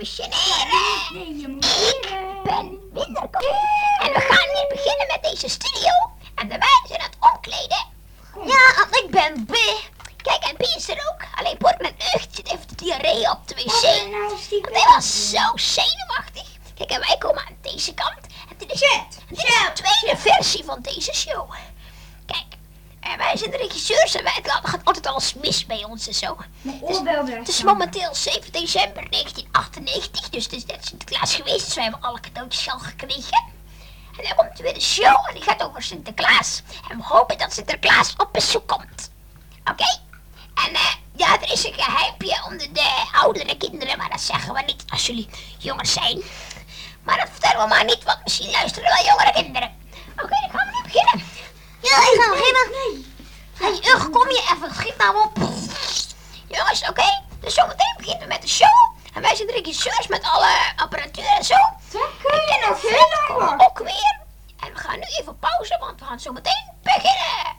functioneren. Nee, je moet leren. Ik ben Winterkonijn. En we gaan weer beginnen met deze studio. En de wij zijn aan het omkleden. Ja, ik ben B. Kijk, en B is er ook. Alleen Bork en Eucht zit even de diarree op de wc. Want hij was zo zenuwachtig. Kijk, en wij komen aan deze kant. En dit is de tweede versie van deze show. Kijk, en wij zijn de regisseurs en het gaat altijd alles mis bij ons en zo. Het is momenteel 7 december 1998, dus het is net Sinterklaas geweest. Dus wij hebben alle cadeautjes al gekregen. En dan komt er weer de show en die gaat over Sinterklaas. En we hopen dat Sinterklaas op bezoek komt. Oké? En ja, er is een geheimpje onder de oudere kinderen, maar dat zeggen we niet als jullie jonger zijn. Maar dat vertellen we maar niet, want misschien luisteren wel jongere kinderen. Oké, dan gaan we nu beginnen. Ja, ik ga beginnen. Nee. Hey, Ugh, kom je even, schiet nou op. Jongens, oké, dus zometeen beginnen we met de show. En wij zijn de regisseurs met alle apparatuur en zo. Dat kun je nog Fred heel komen lang. ook weer. En we gaan nu even pauze, want we gaan zo meteen beginnen.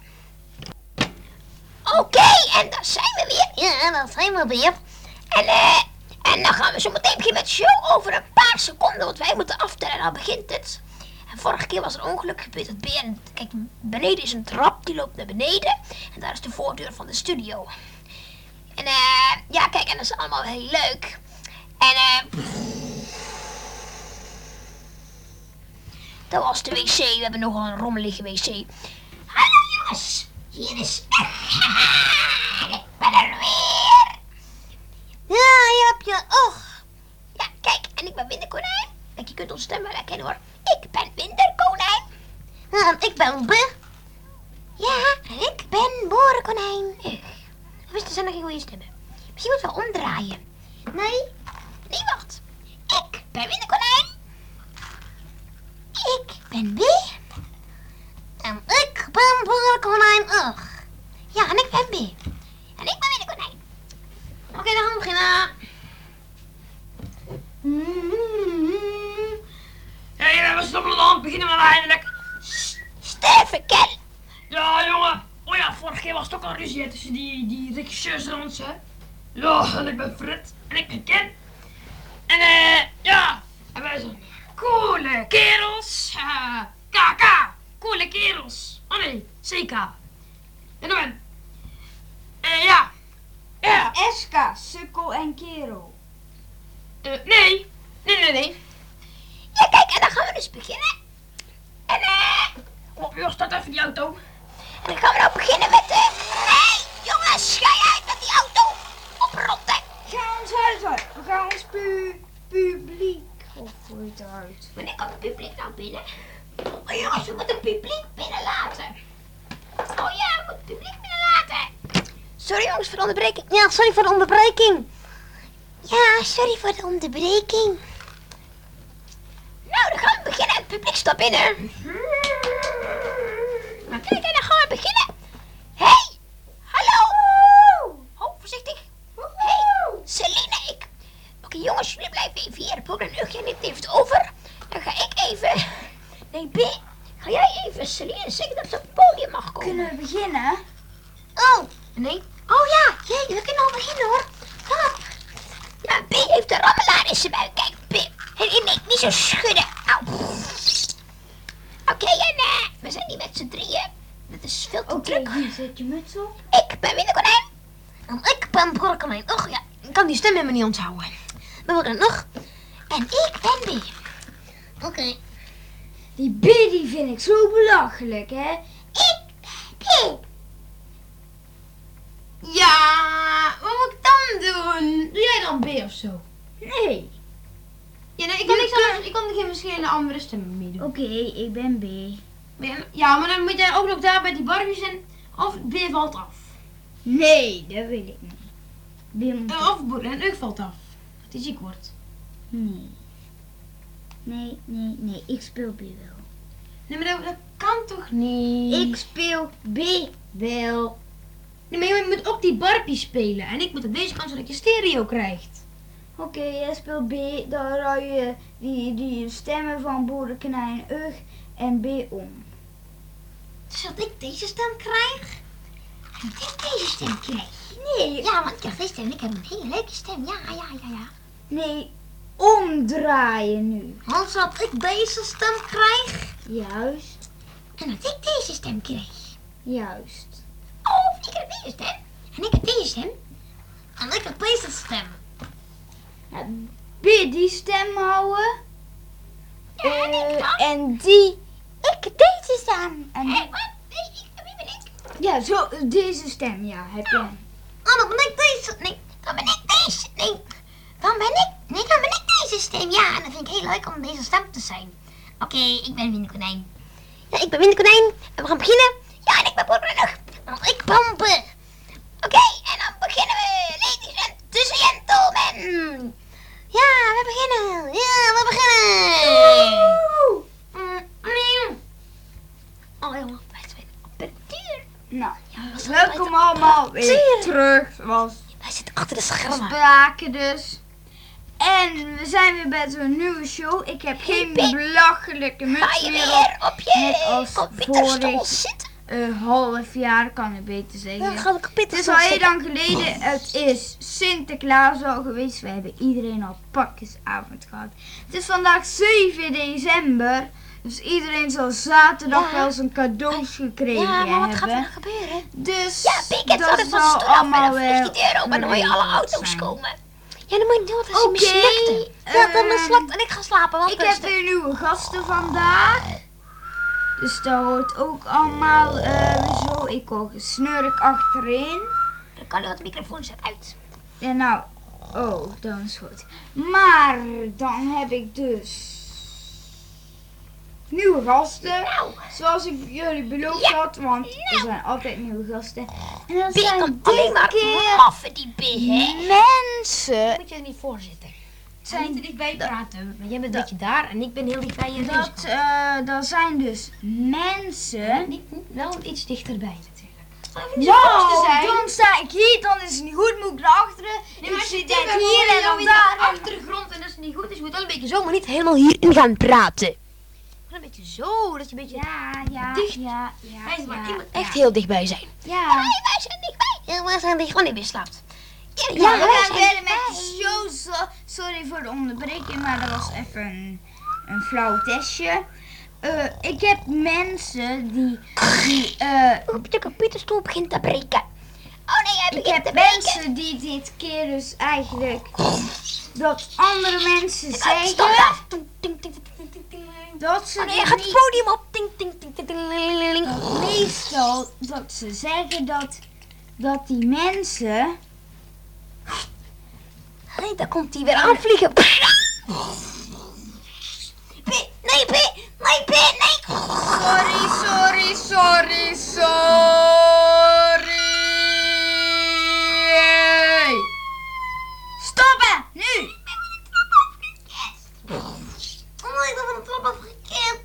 Oké, en daar zijn we weer. Ja, daar zijn we weer. En dan gaan we zo meteen beginnen met de show over een paar seconden, want wij moeten aftellen en dan begint het. En vorige keer was er een ongeluk gebeurd. Het BN, kijk, beneden is een trap, die loopt naar beneden. En daar is de voordeur van de studio. En ja, kijk, en dat is allemaal heel leuk. En dat was de wc. We hebben nog een rommelige wc. Hallo jongens, hier is... ik ben er weer. Ja, je hebt je oog. Ja, kijk, en ik ben Winterkonijn. Kijk, je kunt onze stem wel herkennen hoor. Ik ben Winterkonijn. Ik ben B. Ja, ik ben Boerenkonijn. Of is er zijn nog geen goede stemmen? Misschien moet wel omdraaien. Nee, wacht. Ik ben Winterkonijn. Ik ben B. En ik ben Boerenkonijn. Ja, en ik ben B. En ik ben Winterkonijn. Oké, dan gaan we beginnen. Hé, we stoppen dan. Beginnen we dan eindelijk. Sterven, Ken. Ja, jongen. Oh ja, vorige keer was het ook al ruzie hè, tussen die regisseurs en ons, hè. Ja, en ik ben Fred. En ik ben Ken. En ja. En wij zijn coole kerels. KK. Coole kerels. Oh nee, CK. En dan ben... ja. Ja. SK, sukkel en kerel. Nee. Ja, kijk, en dan gaan we dus beginnen. En Oh, joh, start even die auto. en dan gaan we nou beginnen met de... Hey, jongens, ga je uit met die auto. Oprotten. Ga ons huis uit. We gaan ons publiek opvoert uit. Wanneer komt het publiek nou binnen? Oh jongens, we moeten het publiek binnenlaten. Oh ja, we moeten het publiek binnenlaten. Sorry jongens voor de onderbreking. Ja, sorry voor de onderbreking. Ja, sorry voor de onderbreking. Nou, dan gaan we beginnen. Het publiek staat binnen. Maar kijk, en dan gaan we beginnen. Hey, hallo. Oh, voorzichtig. Hey, Celine, Oké, jongens, jullie blijven even hier. Broer en Ugje neemt even het over. Dan ga ik even... Nee, B, ga jij even Celine zeggen dat ze op het podium mag komen? Kunnen we beginnen? Oh, nee. Oh ja, jee, we kunnen al beginnen hoor. Kom op. Ja, B heeft een rammelaar in zijn buik. Kijk, B. Nee, niet zo schudden. Au. Oké, en we zijn hier met z'n drieën. Dat is veel te druk. Oké, hier zet je muts op. Ik ben Winterkonijn. En ik ben Boerenkonijn. Och ja, ik kan die stem helemaal niet onthouden. We worden nog. En ik ben B. Oké. Die B die vind ik zo belachelijk, hè? Ik ben B. Ja, wat moet ik dan doen? Doe jij dan B of zo? Nee. Ja, nee, ik kan niks anders. Ik kan geen verschillende andere stemmen meedoen. Oké, ik ben B. Ja, maar dan moet jij ook nog daar bij die Barbies en... Of B valt af. Nee, dat wil ik niet. B moet Of Boer en Ug valt af. Dat hij ziek wordt. Nee. Nee, ik speel B wel. Nee, maar dat kan toch niet? Ik speel B wel. Nee, maar je moet ook die Barbie spelen. En ik moet op deze kant zodat je stereo krijgt. Oké, jij speelt B, dan ruil je die stemmen van Boerenkonijn, Ug en B om. Zodat ik deze stem krijg? En ik deze stem krijg? Nee, Ja, want ik krijg deze stem en ik heb een hele leuke stem. Ja. nee, omdraaien nu. Want dat ik deze stem krijg. Juist, En dat ik deze stem krijg. juist. Of ik heb deze stem. En ik heb deze stem. En ik heb deze stem. Ja, weer die stem houden. Ja, en ik dan? En die. Ik heb deze stem. En Hé, wat? Nee, ik heb niet niet. ja, zo, deze stem, ja, heb je. Oh, dan ben ik deze. Nee, dan ben ik deze. Nee, dan ben ik. Nee, dan ben ik deze stem. Ja, en dat vind ik heel leuk om deze stem te zijn. Oké, ik ben Winnie Konijn. Ja, ik ben Winnie Konijn. En we gaan beginnen. Ja, en ik ben Borbrug. Ik pompen. Oké, en dan beginnen we. Ladies and gentlemen. Ja, we beginnen. Ja, we beginnen. Oh, jongen, best wel apparatuur. Nou, Ja, we welkom allemaal weer terug. Wij zitten achter de schermen. spraken dus. En we zijn weer bij zo'n nieuwe show. Ik heb geen Pik. belachelijke Ga muts je meer op. weer op je Net als computerstoel vorig zitten? half jaar, kan ik beter zeggen. Dan ga ik op Het is al heel lang geleden. Het is Sinterklaas al geweest. We hebben iedereen al pakjesavond gehad. Het is vandaag 7 december. Dus iedereen zal zaterdag Ja. wel zijn cadeaus gekregen Ja, maar wat gaat er hebben. nog gebeuren? Dus Ja, Pik, het zal dat het van zal stoel af allemaal en dan vliegt wel die deur open en dan hoor je alle geregeld auto's zijn. komen. Ja, dan moet je doen als je Oké, mislukte. Ja, dan mislukt en ik ga slapen. Want Ik heb weer nieuwe gasten vandaag. Dus dat hoort ook allemaal zo. Ik hoor gesnurk achterin. Dan kan je wat de microfoon zet uit. En nou, oh, dat is goed. Maar dan heb ik dus nieuwe gasten. Nou, Zoals ik jullie beloofd Ja. had, want er zijn altijd nieuwe gasten. En dat Pik zijn komt alleen maar dikke maffen die Pik, hè? mensen. Moet je er niet voor zitten. Zijn Niet te dichtbij praten. Maar jij bent een beetje daar en ik ben heel dichtbij je neus. dat zijn dus mensen. Wel iets dichterbij natuurlijk. Nou, dan sta ik hier, dan is het niet goed, moet ik naar achteren. Nee, maar ik als je zit dit net bent, hier en dan in daar. de achtergrond en als het niet goed is, moet je wel een beetje zo, maar niet helemaal hierin gaan praten. Een beetje zo, dat je een beetje Ja, dicht. ja. bij maar je moet ja. echt heel dichtbij zijn. Ja. Nee, wij zijn dichtbij. Ja, wij zijn dicht. Oh nee, weer slaapt. Ja, we wij gaan zijn verder met de show. Sorry voor de onderbreking, maar dat was even een flauw testje. Ik heb mensen die Op de computerstoel begint te breken. Oh nee, hij ik begint te heb breken. mensen die dit keer dus eigenlijk dat andere mensen Stop zeggen af. Ting, ting, ting, ting, ting, ting. dat ze Oh nee, dit hij gaat het niet podium op. Ting, ting, ting, ting, ting, ting, ting. meestal dat ze zeggen dat die mensen. Nee, daar komt hij weer aanvliegen. P, nee, P, nee, P, nee. Sorry. Stoppen! Nu! Oh, ik heb een trap afgekend.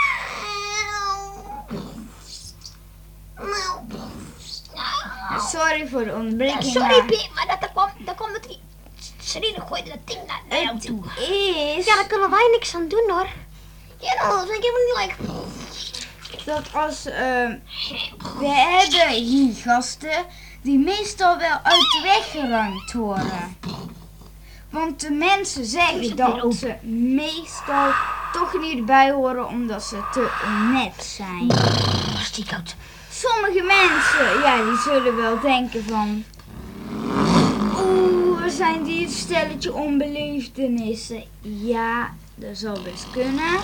Sorry voor de Ja, onderbreking. sorry, maar P, maar dat komt dat hij... Serena gooide dat ding naar jou toe. is Ja, daar kunnen wij niks aan doen, hoor. Ja, nou, dat vind ik helemaal niet leuk. dat als we hebben hier gasten die meestal wel uit de weg geruimd worden. Want de mensen zeggen dat ze meestal toch niet erbij horen omdat ze te net zijn. Hartstikke koud. Sommige mensen, ja, die zullen wel denken van... Oeh, we zijn die stelletje onbeleefdenissen. Ja, dat zal best kunnen.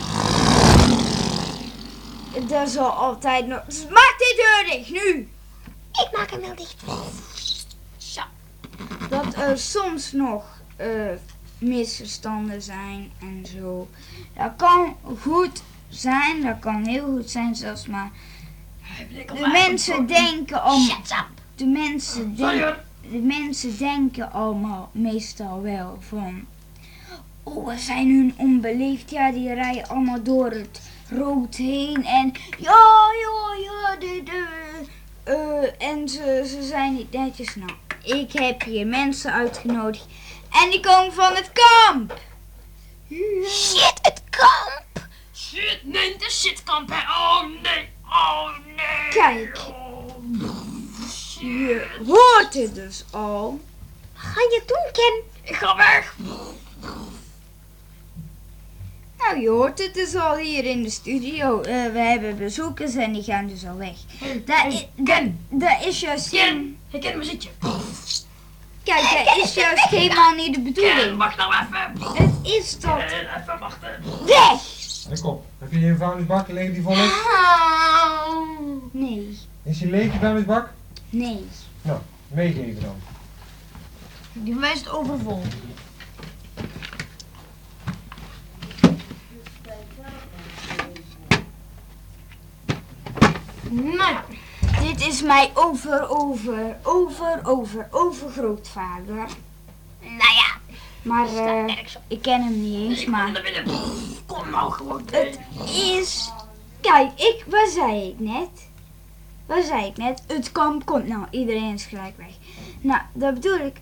Dat zal altijd nog... Maak die deur dicht, nu! Ik maak hem wel dicht. Zo. Dat er soms nog misverstanden zijn en zo. Dat kan goed zijn, dat kan heel goed zijn zelfs, maar... De mensen denken allemaal... Shut up. De mensen denken allemaal meestal wel van... Oh, we zijn hun onbeleefd. Ja, die rijden allemaal door het rood heen. En en ze zijn niet netjes. Nou, ik heb hier mensen uitgenodigd. En die komen van het kamp. Shit, het kamp. Shit, nee, de shitkamp, hè. Oh nee. Kijk, je hoort het dus al. Wat ga je doen, Ken? Ik ga weg. je hoort het dus al hier in de studio. We hebben bezoekers en die gaan dus al weg. Dat is juist Ken, ik ken mijn zitje. Kijk, dat is juist helemaal niet de Ken, bedoeling. wacht nou even. Het is dat. Even wachten. Weg! Hey, kom. Heb je hier een vuilnisbak? Liggen die vol is? Nee, Is die leeg, die vuilnisbak? nee. Nou, meegeven dan. Die van mij is het overvol. Nou, Dit is mijn overgrootvader. Nou ja, Maar staat nergens op. ik ken hem niet eens, ik kom maar naar binnen. Kom nou gewoon. het is... Kijk, wat zei ik net? Het kamp komt. Nou, iedereen is gelijk weg. Nou, dat bedoel ik.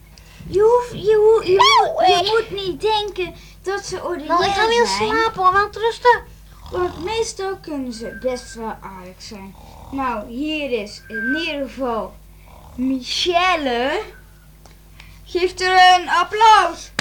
Je moet niet denken dat ze ordinair Nou, ik ga weer zijn. slapen hoor, want rusten. Want meestal kunnen ze best wel aardig zijn. Nou, hier is in ieder geval Michelle. Geef er een applaus.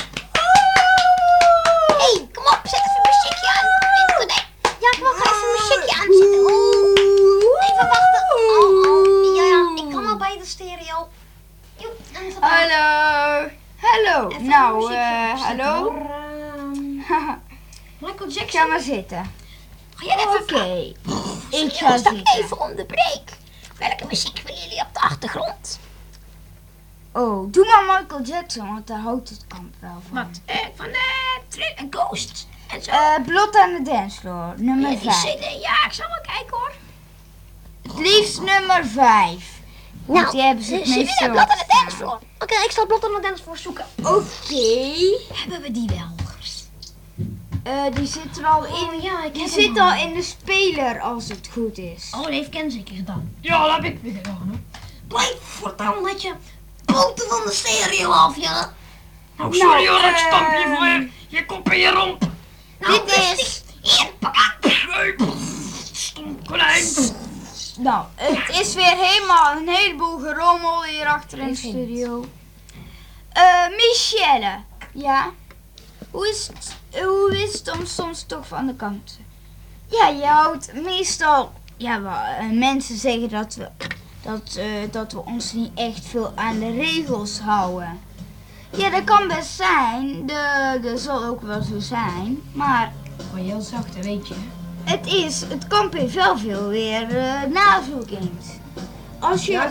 Hé, kom op, zet even muziekje aan. Nee. Ja, ik mag even muziekje aanzetten. Even wachten. Ja, ik kan al bij de stereo. Joep, dan is het aan. Hallo. Even Nou, muziekje opzetten, hallo. hoor. Michael Jackson. Ga maar zitten. Ga jij even Oké. Ik Ja, ga als ik zitten. even onderbreek. Welke muziek willen jullie op de achtergrond? Oh, doe maar Michael Jackson, want daar houdt het kamp wel van. Wat? Van Ghost en zo. Blot aan de dancefloor, nummer Die 5. CD, ja, ik zal wel kijken hoor. Het liefst nummer 5. Want die hebben ze het ze meeste willen blad aan de opgestaan. dancefloor. Oké, ik zal blad aan de dancefloor zoeken. Oké. Hebben we die wel? Die zit er al in. Oh ja, ik Die heb zit hem al in de speler als het goed is. Oh, dat heeft Ken zeker gedaan. Ja, dat heb ik weer gedaan hoor. Blijf voortaan dat je poten van de stereo af, ja. Nou, sorry Nou, hoor, ik stamp je voor je kop en je romp. Nou, Dit is- Hier, pak aan. Stom konijn. Nou, het is weer helemaal een heleboel gerommel hier achter in de Ik vind studio. Michelle. Ja? Hoe is het om soms toch van de kant? Ja, je houdt meestal... Ja, mensen zeggen dat we ons niet echt veel aan de regels houden. Ja, dat kan best zijn. Dat zal ook wel zo zijn. Maar Oh, heel zacht, dat weet je. het kamp heeft wel veel weer nazoekings. Als je...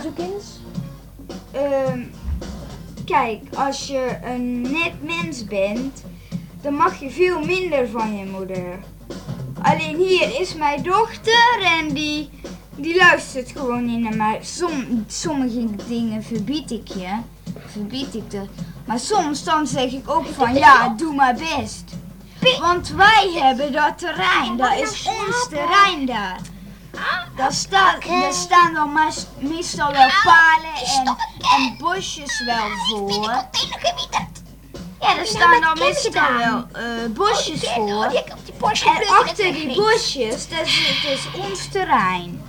Kijk, als je een net mens bent, dan mag je veel minder van je moeder. Alleen hier is mijn dochter en die luistert gewoon niet naar mij. Sommige dingen verbied ik er. Maar soms dan zeg ik ook van ja, doe maar best. Want wij hebben dat terrein, dat is ons terrein daar. Daar staan dan meestal wel palen en bosjes wel voor. Ja, daar staan dan meestal wel bosjes voor. En achter die bosjes, dat is ons terrein.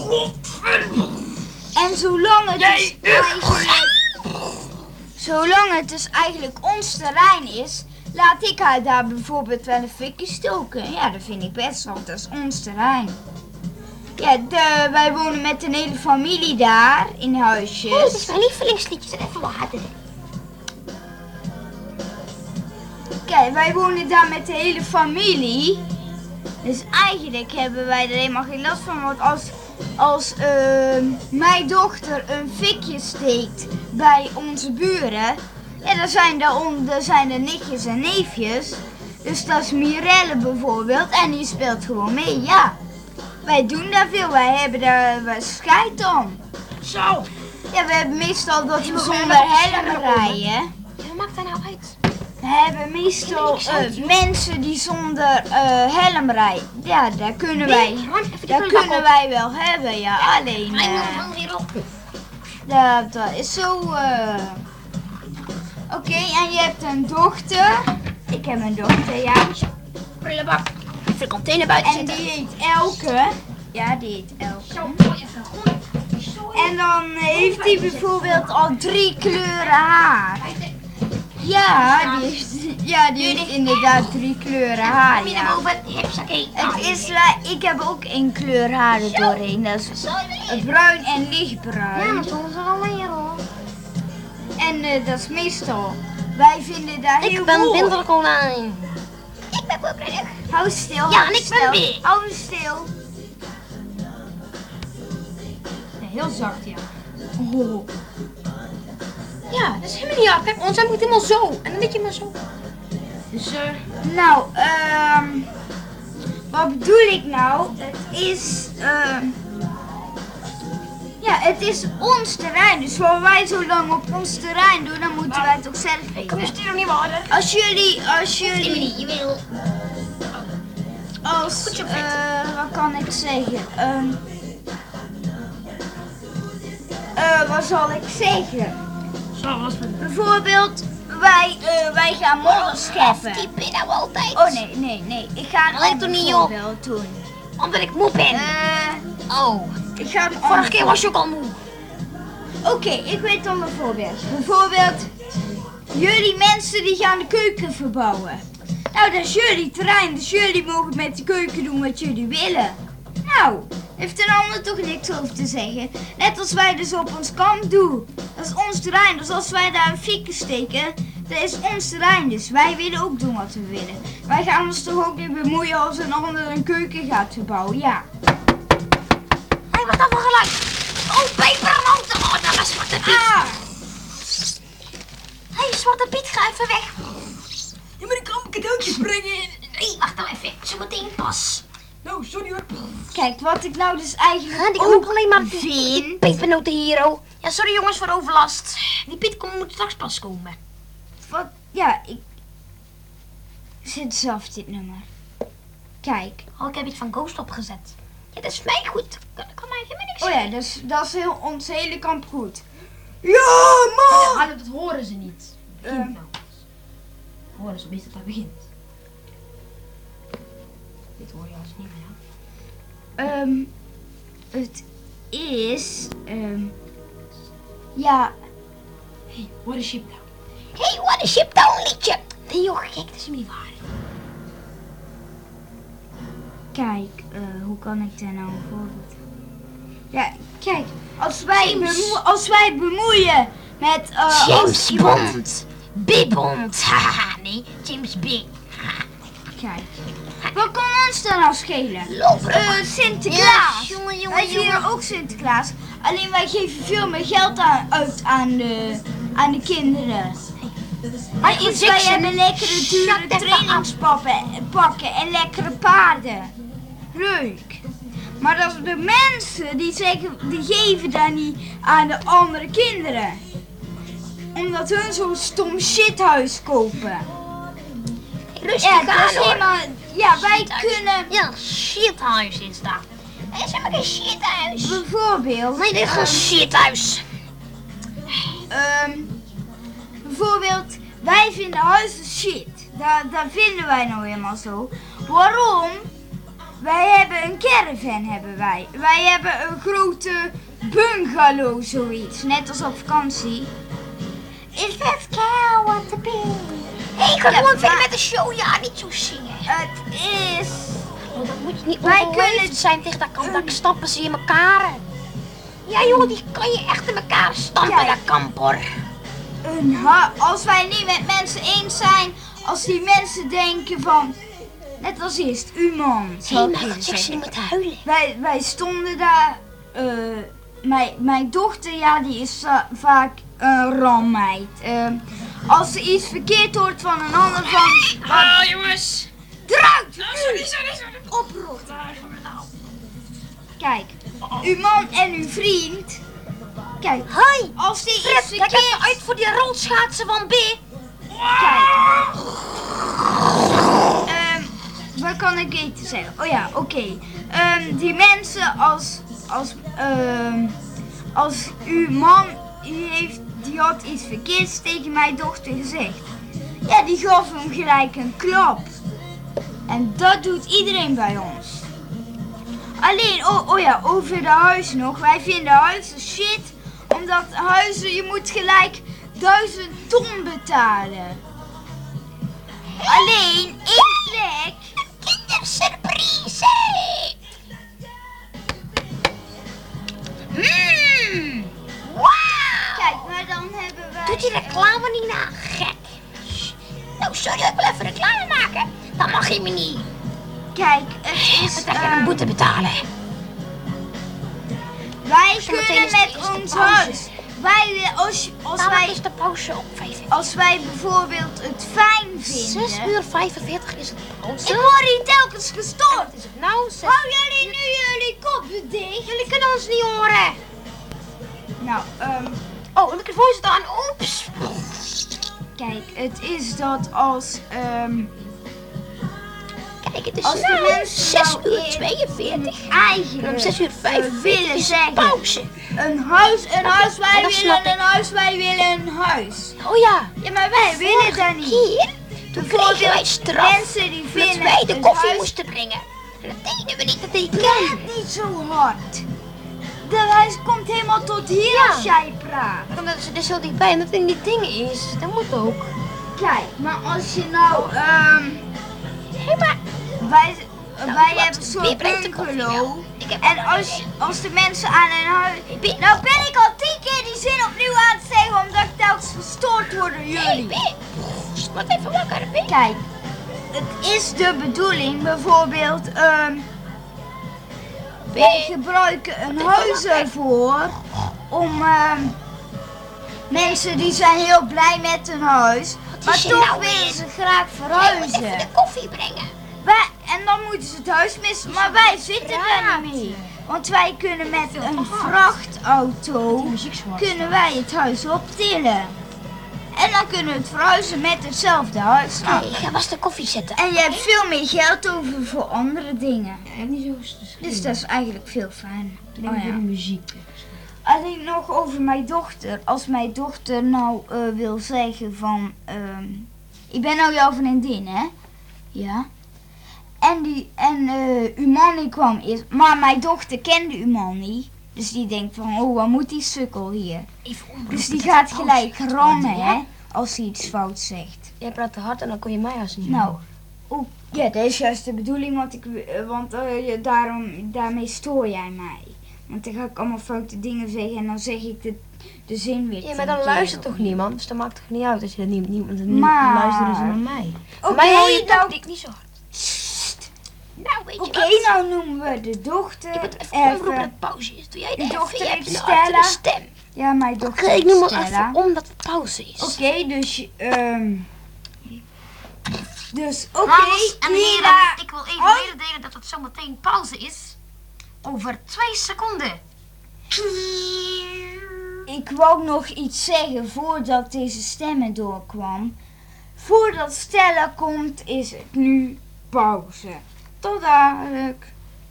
En zolang het dus eigenlijk ons terrein is, laat ik haar daar bijvoorbeeld wel een fikje stoken. Ja, dat vind ik best, want dat is ons terrein. Ja, wij wonen met een hele familie daar in huisjes. Oh, dit is mijn lievelingsliedje. Even later. Kijk, wij wonen daar met de hele familie. Dus eigenlijk hebben wij er helemaal geen last van. Want als mijn dochter een fikje steekt bij onze buren, ja, dan zijn er nichtjes en neefjes. Dus dat is Mirelle bijvoorbeeld en die speelt gewoon mee, ja. Wij doen daar veel, wij hebben daar scheid om. Zo. Ja, we hebben meestal dat we zonder helm rijden. Ja, wat maakt dat nou uit? We hebben meestal mensen die zonder helm rijden. Ja, daar kunnen wij wel hebben, ja. Alleen, Mijn man weer op. dat is zo... Oké, en je hebt een dochter. Ik heb een dochter, ja. Prullenbak. Even de container buiten En zetten. die heet Elke. Ja, die heet Elke. Zo, even groen. En dan heeft hij bijvoorbeeld al 3 kleuren haar. Ja, Ja, die heeft inderdaad 3 kleuren haar, Kom je naar ja. boven? Hupsakee. Het is, ik heb ook 1 kleur haar er doorheen. Dat is bruin en lichtbruin. soms er al meer hoor. En dat is meestal. Wij vinden dat heel Ik ben mooi. winterkonijn. Ik ben voorbereid. Hou stil, Ja, hou en ik ben stil. weer. Hou stil. Ja, heel zacht, ja. Oh. Ja, dat is helemaal niet hard. Kijk, ons moet helemaal zo. En dan weet je maar zo. Dus, Nou, wat bedoel ik nou? Het is, ja, het is ons terrein. Dus als wij zo lang op ons terrein doen, dan moeten wij het ook zelf ik kan weten. je stuur niet worden. Als jullie, Je wil. wat kan ik zeggen? Wat zal ik zeggen? Zo, was het. Bijvoorbeeld, wij gaan modder scheppen. Die ben nou altijd. Oh nee. Ik ga een Dat lijkt ander er niet op. voorbeeld doen. Omdat ik moe ben. Oh. Ik ga een Vorige keer was je ook al moe. Oké, ik weet al een voorbeeld. Bijvoorbeeld, jullie mensen die gaan de keuken verbouwen. Nou, dat is jullie terrein, dus jullie mogen met de keuken doen wat jullie willen. Nou, heeft een ander toch niks over te zeggen. Net als wij dus op ons kamp doen. Dat is ons terrein, dus als wij daar een fikken steken, dat is ons terrein. Dus wij willen ook doen wat we willen. Wij gaan ons toch ook niet bemoeien als een ander een keuken gaat verbouwen, ja. Hé, wat dan voor geluid? Oh, pepernoten. Oh, dat was Zwarte Piet. Ah! Hé, Zwarte Piet, ga even weg. Ja, maar ik kan mijn cadeautjes brengen. Nee, wacht nou even. Zometeen pas. Nou, sorry hoor. Kijk, wat ik nou dus eigenlijk Die kan ook alleen maar vind. pepernoten hier, oh. Ja, sorry jongens voor de overlast. Die Piet moet straks pas komen. Wat? Ja, ik zit zelf dit nummer. Kijk. Oh, ik heb iets van Ghost opgezet. Ja, dat is mij goed. Kan mij helemaal niks Oh ja, zeggen. dat is heel, ons hele kamp goed. Ja, man! Hallo, dat horen ze niet. Ehm. Nou. Horen ze meestal dat hij begint. Dit hoor je als niet meer. Het is, ja, Hey, what is ship nou? Hey, what a ship down liedje. Nee joh, gek, dat is niet waar. kijk, hoe kan ik daar nou een voorbeeld? Ja, kijk, als wij bemoeien met, als James iemand- Bond. B-Bond. Haha, nee, James B. Kijk, wat kan ons dan nou schelen? Lopen. Sinterklaas. Ja, jongen, Wij vieren ook Sinterklaas. Alleen wij geven veel meer geld uit aan de kinderen. Maar goed, wij Jackson, hebben lekkere dure shut even trainingspakken en lekkere paarden. Leuk. Maar dat de mensen die zeggen, die geven dat niet aan de andere kinderen. Omdat hun zo'n stom shithuis kopen. Rustig Ja, dat aan is hoor. helemaal, ja, wij Shithuis. kunnen Ja, shithuis is dat. Het is helemaal geen shithuis. bijvoorbeeld... Nee, dit is een shithuis. Bijvoorbeeld, wij vinden huizen shit. Dat vinden wij nou helemaal zo. Waarom? Wij hebben een caravan, hebben wij. Wij hebben een grote bungalow, zoiets. Net als op vakantie. Is that cow what to be? Hé, ga Ja, gewoon verder maar- met de show. Ja, niet zo zingen. Het is... Oh, dat moet je niet Wij onbeleefd kunnen- zijn tegen dat kamp. Dan stampen ze in elkaar. Ja, jongen, die kan je echt in elkaar stampen, Kijk. dat kamp hoor. Als wij niet met mensen eens zijn, als die mensen denken van... Net als eerst, u man, Hé, zou ik Michael willen Jackson, zeggen. je moet huilen. Wij stonden daar. Mijn dochter, ja, die is vaak een rammeid. Als ze iets verkeerd hoort van een ander van... Ah, jongens. Eruit! Sorry. Oprot. Daar gaan we nou. Kijk, uw man en uw vriend. Kijk, Hoi. als die iets Fred, kijk verkeerd... even uit voor die rolschaatsen van B. Kijk. Wat kan ik eten zeggen? Oh ja, oké. Die mensen als uw man die had iets verkeerds tegen mijn dochter gezegd. Ja, die gaf hem gelijk een klap. En dat doet iedereen bij ons. Alleen, oh ja, over de huizen nog. Wij vinden huizen shit. Omdat huizen, je moet gelijk 1000 ton betalen. alleen 1 plek. Kindersurprise! Wauw! Kijk, maar dan hebben wij... Doet die reclame niet na? Gek. Nou, sorry dat ik wil even reclame maken. Dat mag je me niet. Kijk, het is... Dan krijg je een boete betalen. Wij Zometeen kunnen is de met eerste ons pauze. huis. Wij, Namelijk is de pauze ook 45. als wij bijvoorbeeld het fijn vinden... 6 uur 45 is het pauze. Ik word hier telkens gestoord. Wat is het nou? 6 Hou jullie nu jullie koppen dicht? Jullie kunnen ons niet horen. Nou, Oh, de microfoon zit aan. Oeps. kijk, het is dat als... Kijk, het is Als de nou mensen 6 nou uur in 42. En eigenlijk om 6 uur willen 45 is zeggen... het pauze. Een huis, wij dat snap willen een huis, wij willen een huis. Oh ja. Ja, maar wij willen dat niet. Hier, toen kregen wij straf. Mensen die Dat vinden wij de het koffie huis moesten brengen. En dat deden we niet, dat deed praat niet zo hard. De huis komt helemaal tot hier Ja. als jij praat. Omdat ze er zo dichtbij en dat in die dingen is. Dat moet ook. Kijk, maar als je nou, Hé, maar... wij wat? hebben Wie zo'n brengt de koffie bungalow. wel? Ik heb En al als de mensen aan hun huis... Nou ben ik al 10 keer die zin opnieuw aan het zeggen omdat ik telkens gestoord word door jullie. Wat even wakker, Pie. Kijk, het is de bedoeling bijvoorbeeld, wij gebruiken een huis ervoor om mensen die zijn heel blij met hun huis, maar je toch nou willen weer? ze graag Jij moet even verhuizen. de koffie brengen. En dan moeten ze het huis missen, maar wij zitten daar niet mee. Want wij kunnen met een vrachtauto, kunnen wij het huis optillen. En dan kunnen we het verhuizen met hetzelfde huis. Nee, ik ga vast de koffie zetten. En je hebt veel meer geld over voor andere dingen. Ja, niet zo te Dus dat is eigenlijk veel fijner. Oh ja. muziek. Alleen nog over mijn dochter. Als mijn dochter nou wil zeggen van... ik ben nou jouw vriendin, hè? Ja. En uw man die kwam eerst. Maar mijn dochter kende uw man niet. Dus die denkt van, oh, wat moet die sukkel hier? Even Dus die gaat gelijk rammen, hè? Als hij iets fout zegt. Jij praat te hard en dan kon je mij als niet. Nou, ja, dat is juist de bedoeling, want daarmee stoor jij mij. Want dan ga ik allemaal foute dingen zeggen en dan zeg ik de zin weer. Ja, maar dan 10 keer luistert toch opnieuw. niemand? Dus dan maakt het toch niet uit als je dat niemand Maar- luisteren ze naar mij. Oké, Mij hoor je nou- toch niet zo hard. Nou, weet je Oké, wat? nou noemen we de dochter Ik moet even omroepen dat het pauze is. Doe jij De de dochter even? Je heet hebt een Stella. hartige stem. Ja, mijn dochter Oké, ik heet noem maar Stella. even omdat het pauze is. Oké, dus oké, Dames en heren, Mira. ik wil even Oh. mededelen dat het zometeen pauze is. Over 2 seconden. Ik wou nog iets zeggen voordat deze stemmen doorkwam. Voordat Stella komt is het nu pauze. Tot dadelijk.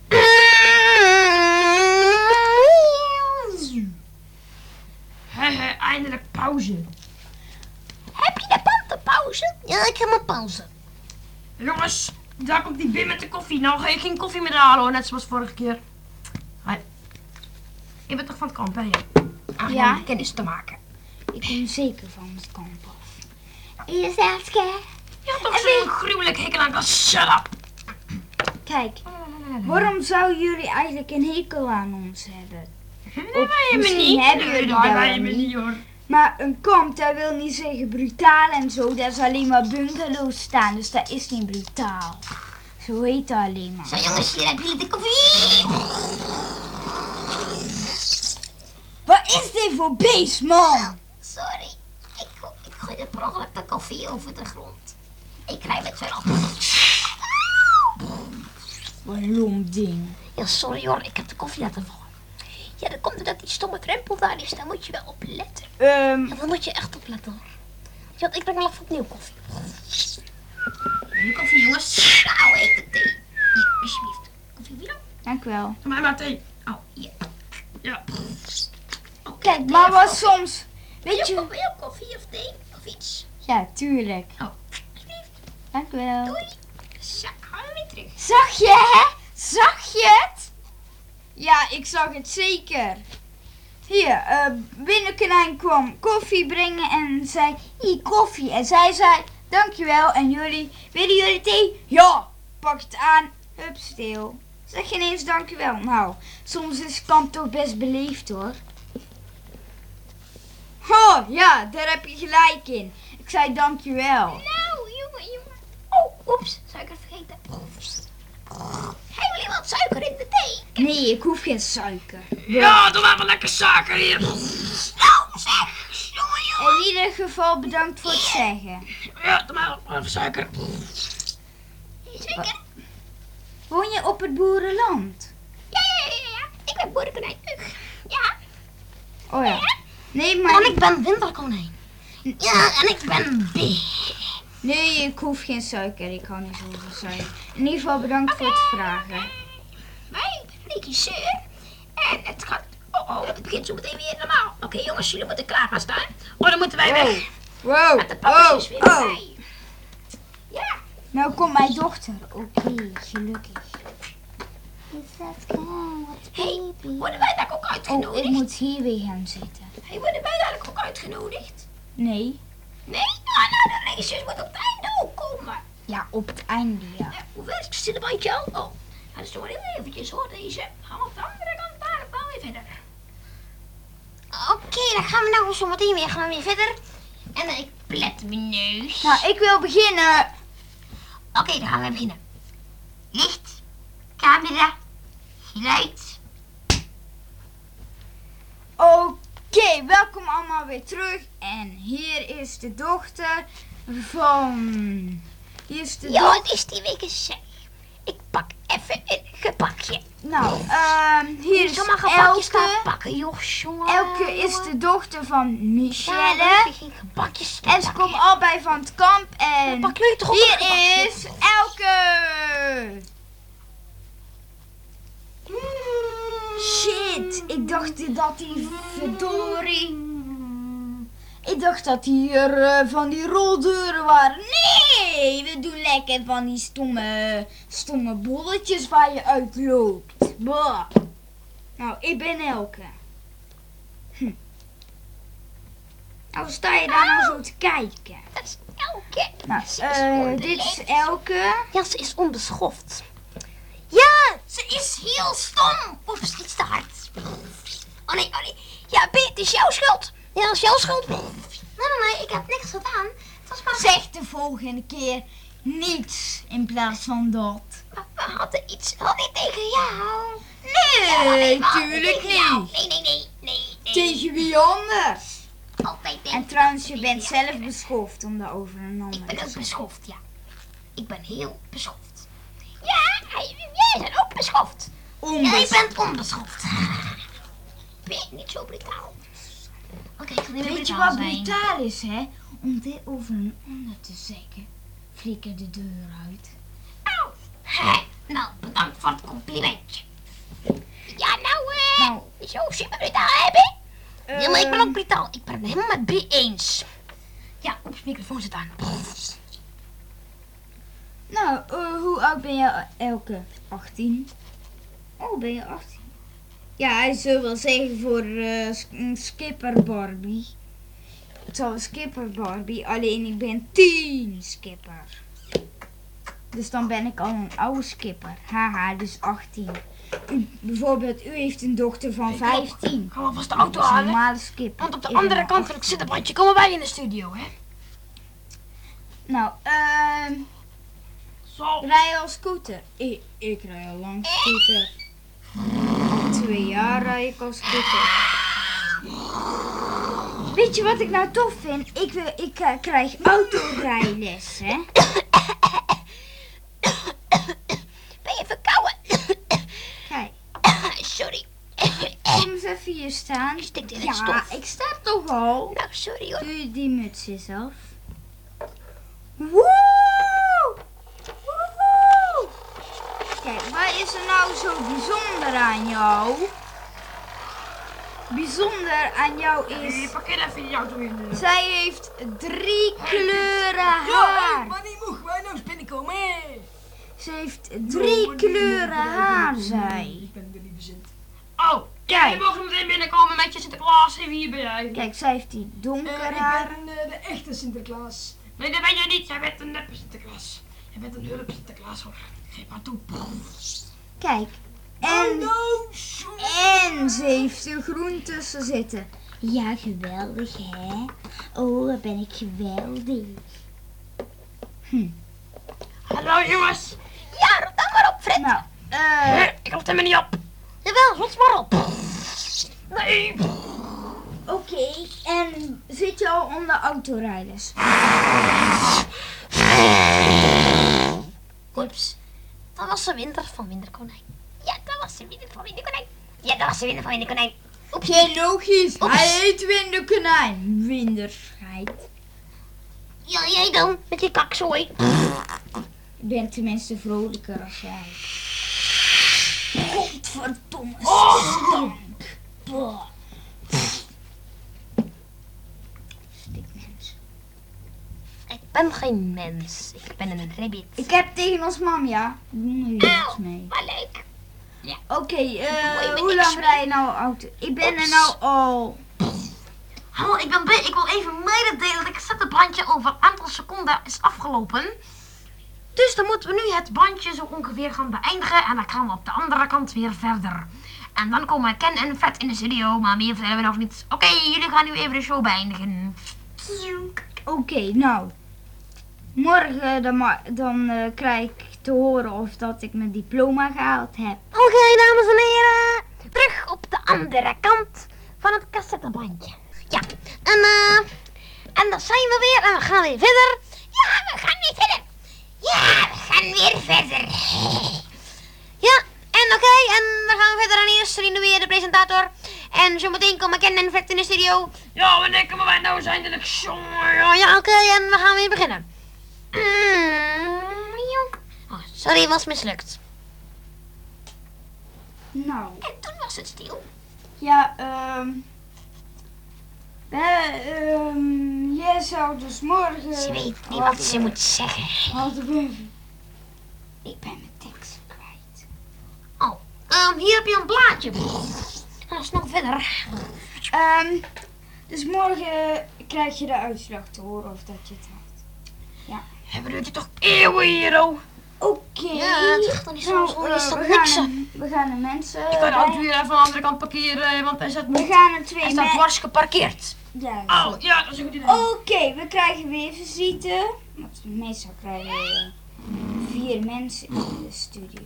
Eindelijk pauze. Heb je de pantenpauze? Ja, ik heb mijn pauze. Jongens, daar komt die Bim met de koffie. Nou ga je geen koffie meer halen hoor, net zoals vorige keer. Hi. Je bent toch van het kamp, hè? Ja. Om kennis te maken. Ik kom zeker van het kamp af. Is dat scared? Je had toch zo'n gruwelijk hekel aan klas. Shut up. Kijk, waarom zouden jullie eigenlijk een hekel aan ons hebben? Nee, wij me misschien niet. hebben jullie dat wel wij me niet. niet hoor. Maar een kamp, dat wil niet zeggen brutaal en zo. Dat is alleen maar bungalows staan, dus dat is niet brutaal. Zo heet dat alleen maar. Zo jongens, hier heb je de koffie. Wat is dit voor beest, man? Sorry, ik gooide per ongeluk de koffie over de grond. Ik rijp het weer op. Wat een lomp ding. Ja, sorry hoor, ik heb de koffie laten vallen. Ja, dan komt omdat die stomme drempel daar is, daar moet je wel op letten. Ja, daar moet je echt op letten hoor. Ja, ik breng wel even opnieuw koffie. Koffie jongens. Nou, heet de thee. Hier, alsjeblieft. Koffie weer. Dank u wel. Doe mij maar thee. Oh, Hier. ja. Kijk, maar wat soms... Weet Wil je... je koffie of thee of iets? Ja, tuurlijk. Oh, alsjeblieft. Dank u wel. Doei. Zo, gaan we weer terug. Zag je, hè? Zag je het? Ja, ik zag het zeker. Hier, Binnenkonijn kwam koffie brengen en zei, hier koffie. En zij zei, Dankjewel. En jullie? Willen jullie thee? Ja. Pak het aan. Hup, stil. Zeg geen eens dankjewel. Nou, soms is kamp toch best beleefd hoor. Oh, ja, daar heb je gelijk in. Ik zei dankjewel. Nou, jongen. Oh, oeps, suiker vergeten. Hebben jullie wat suiker in de thee? Nee, ik hoef geen suiker. Ja, doe maar wat lekker suiker hier. Nou, zeg, jongen. In ieder geval bedankt voor het zeggen. Ja, doe maar wat even suiker. Zeker? Woon je op het boerenland? Ja. Ik ben boerenkonijn. Ja. Oh ja. Nee, En maar... ik ben winterkonijn. Ja, en ik ben B. Nee, ik hoef geen suiker. Ik hou niet zo van suiker. In ieder geval bedankt voor het vragen. Wij ben regisseur. En het gaat... Oh, het begint zo meteen weer normaal. Oké, jongens, jullie moeten klaar gaan staan. Oh, dan moeten wij weg. Wow. Met de pappetjes weer bij. Ja. Nou komt mijn dochter. Oké, gelukkig. Hey, worden wij daar ook Oh, uitgenodigd? ik moet hier weer gaan zitten. Hey, worden wij daar ook uitgenodigd? Nee. Nee? Ah, nou, de regisseur moet op het einde ook komen. Ja, op het einde, ja. Ja, hoeveel is het stilbandje al? Oh, dat is nog wel heel eventjes hoor, deze. Gaan we op de andere kant daar wel weer verder. Oké, dan gaan we nou zo meteen weer verder. En dan ik plet mijn neus. Nou, ik wil beginnen. Oké, dan gaan we beginnen. Licht, camera, geluid. Oké, welkom allemaal weer terug. En hier is de dochter van... Hier is de Ja, het is die week eens zeg. Ik pak even een gebakje. Nou, hier is Zomaar gebakjes Elke. staan pakken, joh, jongen. Elke is de dochter van Ja, Michelle. dan heb je geen gebakjes te En ze pakken. komen allebei van het kamp. En Pak jullie toch ook hier een gebakje? is Elke. Shit, ik dacht dat die verdorie... Ik dacht dat hier van die roldeuren waren. Nee, we doen lekker van die stomme bolletjes waar je uitloopt. Bah. Nou, ik ben Elke. Nou, sta je daar nou zo te kijken? Dat is Elke. Nou, Ze is gewoon dit is leuk. Elke. Ja, ze is onbeschoft. Ja, ze is heel stom. Oeps, iets te hard. Oh nee. Ja, Beet, het is jouw schuld. Ja, dat is jouw schuld. Nee, ik heb niks gedaan. Het was maar... Zeg de volgende keer niets in plaats van dat. We hadden iets... Had niet tegen jou. Nee, we hadden tuurlijk tegen jou. niet. Nee. Tegen wie anders? Altijd tegen En trouwens, je jou. bent zelf beschoft om daar over een ander Ik ben te ook zeggen. beschoft, ja. Ik ben heel beschoft. Ja, jij bent ook beschoft. Jij bent onbeschoft. Ben je niet zo brutaal? Oké, ik ga niet meer Weet je brutaal wat zijn. brutaal is, hè? Om dit over een ander te zeggen. Flikker de deur uit. Au. Hè, nou, bedankt voor het complimentje. Ja, Nou, zo super brutaal hebben. Ja, maar ik ben ook brutaal. Ik ben het helemaal met B eens. Ja, oeps, microfoon zit aan. Nou, hoe oud ben je, Elke? 18. Oh, ben je 18? Ja, hij zou wel zeggen voor een Skipper Barbie. Het zal een Skipper Barbie, alleen ik ben 10 Skipper. Dus dan ben ik al een oude Skipper. Haha, dus 18. Bijvoorbeeld, u heeft een dochter van 15. Gaan we alvast de Dat auto is een halen? normale Skipper. Want op de Ik ben andere al kant van het zittenbandje komen wij in de studio, hè? Nou, Zo. rij je al scooter? Ik rij al lang scooter. Al 2 jaar rij ik al scooter. Weet je wat ik nou tof vind? Ik krijg autorijles, hè? Ben je verkouden? Kijk, Sorry. kom eens even hier staan. Je stikt in het Ja, stof. ik sta toch al. Nou, sorry hoor. Doe die muts eens af. Woe! Woehoe! Kijk, wat is er nou zo bijzonder aan jou? Bijzonder aan jou is... Hey, parkeer even die auto in. Zij heeft 3 kleuren Ja, haar. maar die mocht wij nou eens binnenkomen, hè? Ze heeft 3 kleuren haar, zij. Ik ben er niet bezint. Oh, ja, Kijk. je mag meteen binnenkomen met je Sinterklaas. Even hier ben jij. Kijk, zij heeft die Ik donker haar. ben de echte Sinterklaas. Nee, dat ben jij niet. Jij bent een neppe Sinterklaas. Jij bent een hulp Sinterklaas hoor. Geef maar toe. Kijk. En ze heeft er groen tussen zitten. Ja, geweldig hè. Oh, wat ben ik geweldig. Hallo jongens. Ja, rot dan maar op, Fred. Nou, Ik rot hem er niet op. Jawel, rot maar op. Nee. oké. En zit je al onder autorijders? Oeps. Dat was de winter van Winterkonijn. Ja, dat was de winter van Winterkonijn. Ja, dat was de winter van Winterkonijn. Oeps. Geen logisch. Oeps. Hij heet Winderkonijn. Winderscheid. Ja, jij dan, met je kakzooi. Ik ben tenminste vrolijker als jij. Godverdomme stank. Boah. Stikmens. Ik ben geen mens. Ik ben een rabbit. Ik heb tegen ons mam, ja. Doen we hier niks mee. Maar leuk. Oké, me hoe niks lang rij je nou auto? Ik ben er nou al. Hallo, ik ben B. Ik wil even mededelen dat ik het bandje over een aantal seconden is afgelopen. Dus dan moeten we nu het bandje zo ongeveer gaan beëindigen. En dan gaan we op de andere kant weer verder. En dan komen Ken en Fred in de studio. Maar meer vertellen we nog niet. Oké, jullie gaan nu even de show beëindigen. Oké, nou. Morgen dan krijg ik te horen of dat ik mijn diploma gehaald heb. Oké, dames en heren. Terug op de andere kant van het cassettebandje. Ja, en daar zijn we weer. En we gaan weer verder. Ja, we gaan weer verder. Ja, we gaan weer verder. Ja, en oké, en dan gaan we verder aan eerst Serine weer, de presentator. En zometeen komen Ken en Fred in de studio. Ja, wanneer komen wij nou zijn dat ik Oh ja, oké, en we gaan weer beginnen. Oh, sorry, was mislukt. Nou, En toen was het stil. ja, jij zou dus morgen. Ze weet niet wat ze moet zeggen. Hadden we. Ik ben mijn tekst kwijt. Oh, hier heb je een blaadje. Dat is nog verder. Dus morgen krijg je de uitslag te horen of dat je het haalt. Hebben jullie toch eeuwen hier, oh? Oké. Ja, het gaat dan niet zo, zo is dat niks. We gaan de mensen. Ik ga de auto weer even aan de andere kant parkeren, want hij staat, We gaan er hij twee staat dwars geparkeerd. Ja. Oh, ja, dat is een goed idee. Oké, we krijgen weer visite. Want meestal krijgen we 4 mensen in de studio.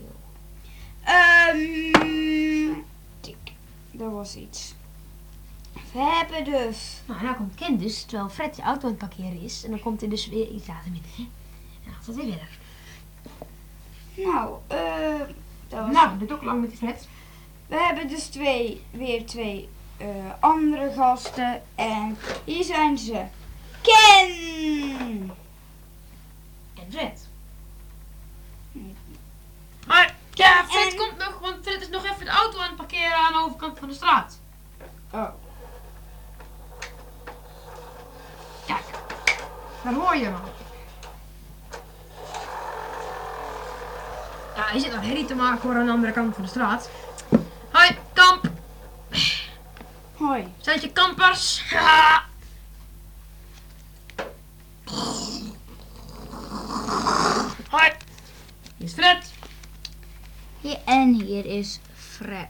Tik, dat was iets. We hebben dus. Nou, nou komt Ken dus, terwijl Fred je auto aan het parkeren is. En dan komt hij dus weer iets later midden. En dan gaat het weer verder. Nou, dat was. Nou, dat doet ook lang met die Fred. We hebben dus weer twee andere gasten. En hier zijn ze. Ken! En Fred. Maar, ja, Fred En- komt nog, want Fred is nog even de auto aan het parkeren aan de overkant van de straat. Oh. Kijk, daar hoor je hem. Ja, hij zit nog herrie te maken hoor aan de andere kant van de straat. Hoi, kamp. Hoi. Zijn het je kampers? Ja. Hoi. Hier is Fred. En hier is Fred.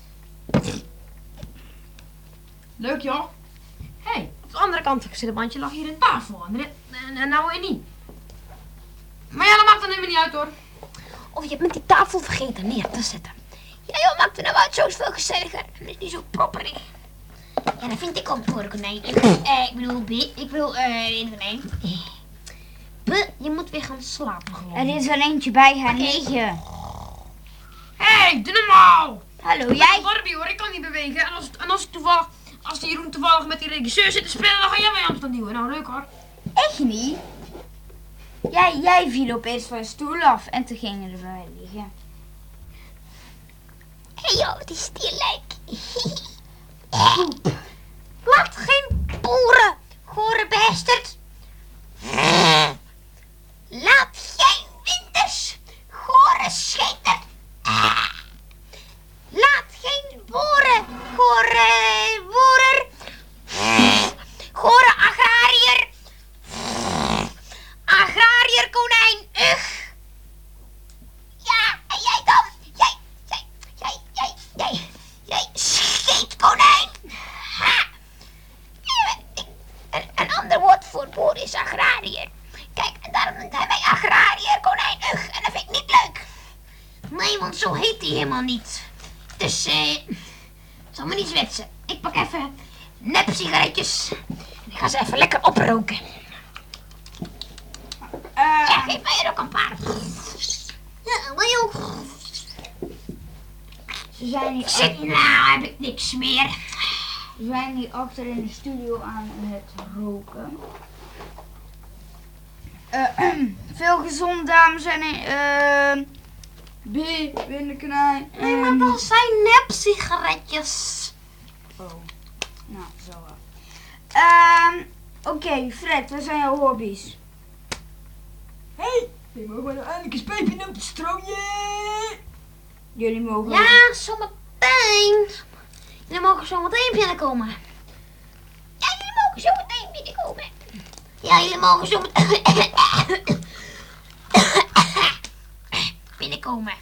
Leuk joh. Hé, hey, op de andere kant van het bandje lag hier een tafel. En nou weer niet. Maar ja, dat maakt er nu niet uit hoor. Of je hebt met die tafel vergeten neer te zetten. Ja joh, maakt er nou uit, zo is het veel gezelliger. En is niet zo propperig. Ja, dat vind ik ook voor konijn. Ik bedoel B, ik bedoel in konijn. B, je moet weer gaan slapen gewoon. Er is er eentje bij haar Oké. liggen. Hé, doe normaal. Hallo, Jij? jij? Barbie hoor, ik kan niet bewegen. En als die Jeroen toevallig met die regisseur zit te spelen, dan ga jij mij aan het duwen. Nou, leuk hoor. Echt niet. Jij viel opeens van je stoel af en toen gingen er bij liggen. Hé joh, wat is die lijk? Laat geen boeren, gore bastard. Laat geen winters, gore scheter. Laat geen boeren, gore boerer. Gore agrariër. zo heet hij helemaal niet. Dus, zal me niet zwetsen. Ik pak even nep-sigaretjes. Ik ga ze even lekker oproken. Ja, geef mij er ook een paar. Ja, wil je ook? Ze zijn hier, Zit nou, heb ik niks meer. ze zijn hier achter in de studio aan het roken. Veel gezond, dames en heren. B, Windeknij. Nee, maar dat zijn nep-sigaretjes. Oh, nou, zo. Oké, Fred, wat zijn jouw hobby's? Hey, je mag wel eindelijk eens pepernoten strooien. Jullie mogen... Ja, zometeen. Jullie mogen zometeen binnenkomen. Ja, jullie mogen zometeen binnenkomen. Ja, jullie mogen zometeen binnenkomen.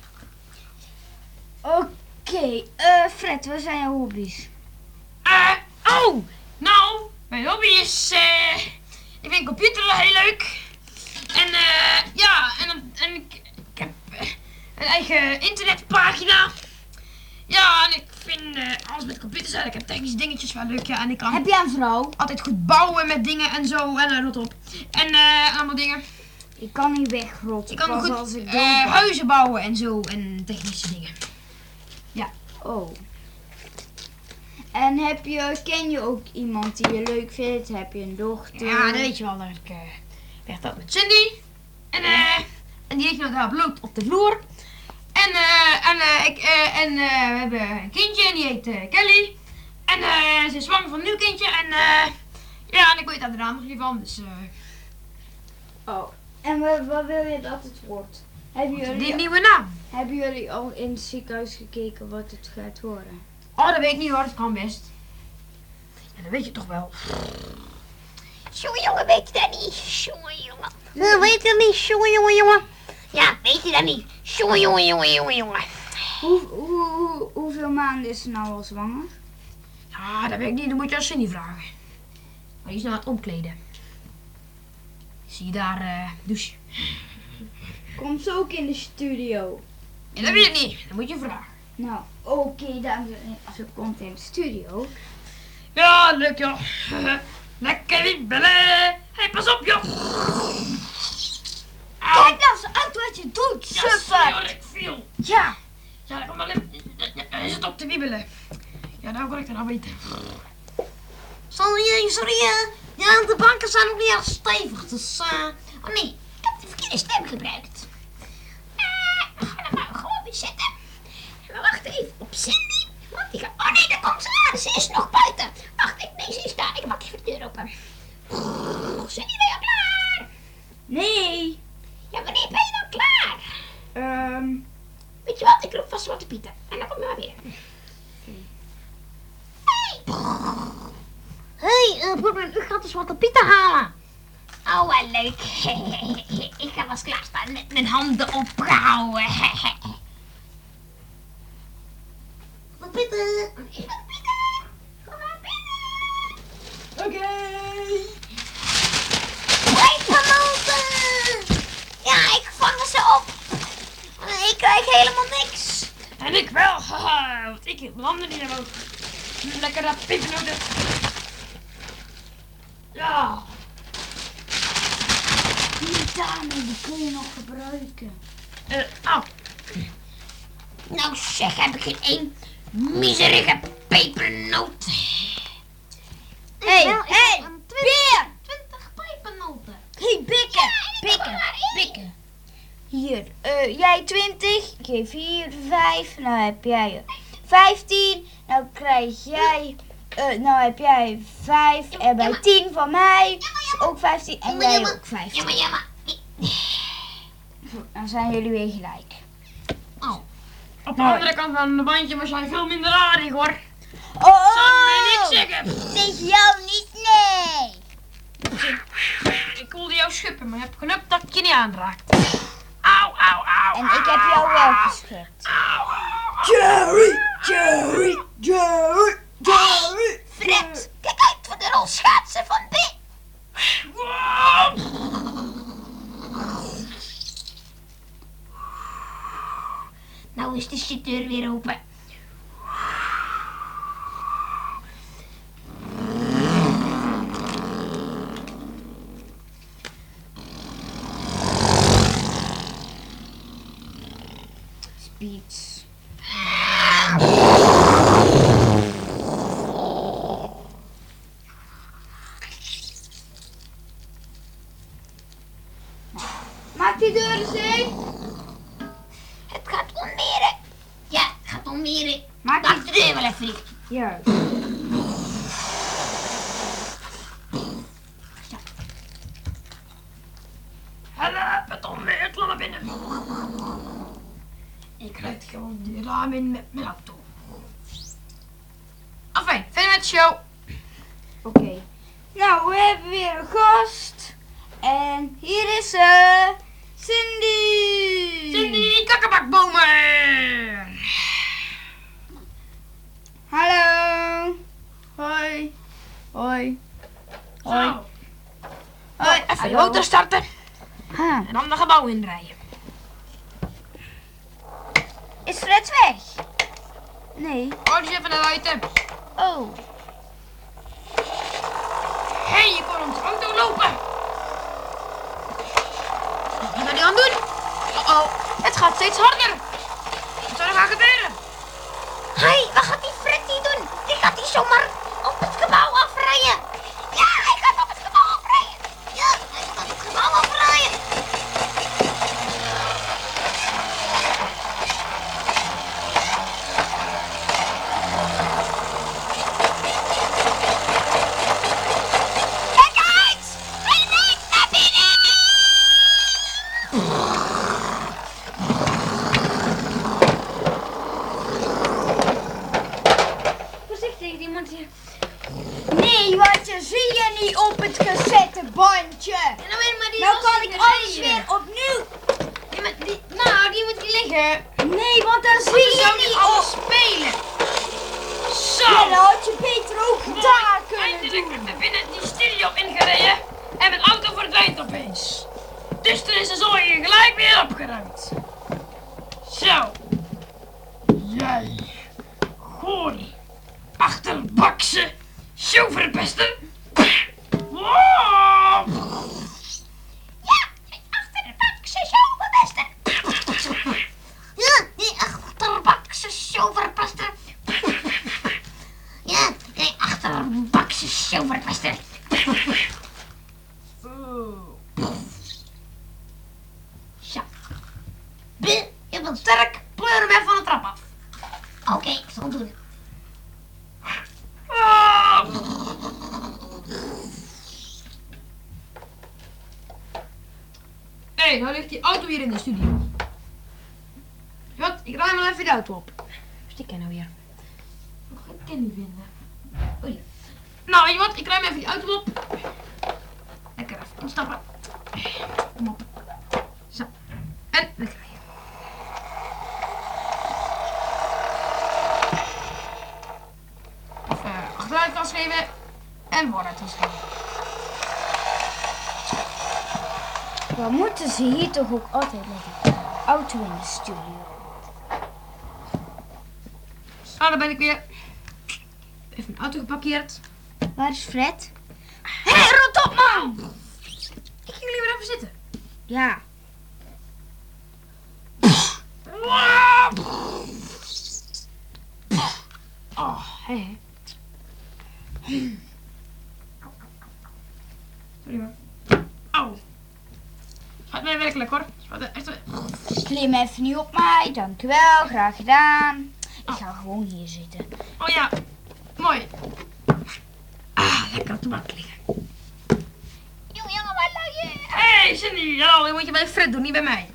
Oké, Fred, wat zijn jouw hobby's? Oh, nou, mijn hobby is, ik vind computeren heel leuk. En ja, en ik heb een eigen internetpagina. Ja, en ik vind alles met computers eigenlijk en technische dingetjes wel leuk. Ja, en ik kan Heb jij een vrouw? altijd goed bouwen met dingen en zo en rot op. En allemaal dingen. Ik kan niet wegrotten. Ik kan pas goed als ik dood ben. huizen bouwen en zo en technische dingen. Oh. En ken je ook iemand die je leuk vindt? Heb je een dochter? Ja, dat weet je wel. Dat ik werd dat met Cindy. En die ligt nou daar bloot op de vloer. En we hebben een kindje en die heet Kelly. En ze is zwanger van een nieuw kindje. En ja, en ik weet daar de naam nog niet van. Dus Oh. En wat wil je dat het wordt? die nieuwe naam. Hebben jullie al in het ziekenhuis gekeken wat het gaat worden? Oh, dat weet ik niet hoor. Dat kan best. Ja, dat weet je toch wel. Jongen, weet je dat niet? Jongen. Weet je dat niet? Jongen. Ja, weet je dat niet? Jongen. Hoeveel maanden is ze nou al zwanger? Ja, dat weet ik niet. Dan moet je aan Cindy vragen. Maar die is nou aan het omkleden. Zie je daar douchen. Komt ze ook in de studio? Ja, dat weet ik niet. Dat moet je vragen. Nou, oké, dames en heren. Ze komt in de studio. Ja, leuk joh. Lekker wiebelen. Hey, pas op joh. Au. Kijk nou eens uit wat je doet, Ja, sorry super! hoor, ik viel. Ja, Ja, kom maar in. Hij zit op te wiebelen. Ja, nou kan ik het nou weten. Sorry. Ja, de banken zijn nog niet erg stevig, dus oh nee, ik heb de verkeerde stem gebruikt. We gaan hem nou gewoon weer zetten. En we wachten even op Cindy. Want die gaat... Oh nee, daar komt ze aan. Ze is nog buiten. Wacht, ze is daar. Ik maak even de deur open. Cindy, ben je al klaar? nee. Ja, wanneer ben je dan klaar? Weet Weet je wat, ik roep vast Zwarte Pieten. En dan kom je maar weer. Hey, broer, u gaat de Zwarte Pieten halen. Oh, wel leuk. Ik ga vast klaarstaan met mijn handen opgehouden. Zwarte Pieten. Zwarte Pieten. Kom maar binnen. Oké. Pepernoten. Ja, ik vang ze op. Ik krijg helemaal niks. En ik wel. Haha, want ik heb mijn handen niet hebben. Lekker dat pepernoten. Ja. Die dame, die kun je nog gebruiken. Au. Nou zeg, heb ik geen één miserige pepernoot. Hey, Beer! 20 pepernoten. Hey, bikken. Hier, jij 20, ik geef hier 5, nou heb jij 15, nou krijg jij, nou heb jij 5 en bij 10 van mij is ook 15 en jij ook 15. Jammer. Dan zijn jullie weer gelijk. Op de andere kant van het bandje was jij veel minder aardig hoor. Oh, Zou mij niks zeggen. tegen jou niet, nee. Ik wilde jou schuppen, maar je hebt genukt dat ik je niet aanraakt. Au. En ik heb jou wel geschupt. Au. Jerry. Fred, kijk uit voor de rolschaatsen van B. Nou is de shitdeur weer open. Spiets. Maak die deur eens heen. Het gaat onweren. Ja, het gaat onweren. Maak Maak de deur wel even dicht. Juist. Help, het onweer, het naar binnen. Ik rijd gewoon de raam in met mijn auto. Enfin, verder met de show. Oké. Nou, we hebben weer een gast. En hier is ze. Cindy. Cindy Kakkerbakbomen. Hallo. Hoi. Hoi. Hoi. Zo. Hoi, even Hallo. je auto starten Ah, en dan de gebouw inrijden. is Fred weg? Nee. Oh, die is even naar buiten. Oh. Hé, je kon onze auto lopen. Wat ben je aan het doen? Oh, het gaat steeds harder. Wat zou er gaan gebeuren? Hé, wat gaat die Fred hier doen? Die gaat die zomaar op het gebouw afrijden. Ja, hij gaat op het gebouw afrijden. Ja, hij gaat op het gebouw afrijden. Kijk uit! Hij neemt naar binnen! Voorzichtig, iemand hier. Nee, want je zie je niet op het cassettebandje. Nou kan ik alles weer opnieuw. Die moet hier liggen. Nee, want dan zie Je je zou niet niet alles op. spelen. Ja, Zo. dat had je beter ook gedaan kunnen Eindelijk doen. wordt er binnen die studio ingereden en mijn auto verdwijnt opeens. Dus er is de zooi gelijk weer opgeruimd. Zo. Jij. Gooi. Achterbakse. Showverpester. Wow. Ja, achterbakse showverpester. Ja, die achterbakse showverpester. Ja, die achterbakse showverpester. Zo. Je bent sterk. Pleur hem even van de trap af. Oké, ik zal het doen. Ah. Hé, nou ligt die auto hier in de studio. Wat? Ik ruim wel even de auto op. Waar is die nou weer? Ik kan niet vinden. Oei. Nou, weet je wat? Ik ruim even die auto op. Lekker even instappen. Kom op. Zo. En lekker rijden. Even achteruit gas geven. En vooruit gas geven. We moeten ze hier toch ook altijd met die auto in de studio. Zo, daar ben ik weer. Even een auto geparkeerd. Waar is Fred? Hé, rot op, man! Ik ging liever even zitten. Ja. Oh, hé. Sorry hoor. Auw. Gaat mij werkelijk hoor. Echt. Klim even niet op mij, dankjewel, graag gedaan. Ik ga gewoon hier zitten. Oh ja, mooi. Ah, lekker op de bank liggen. Jongen, wat lag je? Hé, Cindy. Hallo, dat moet je bij Fred doen, niet bij mij.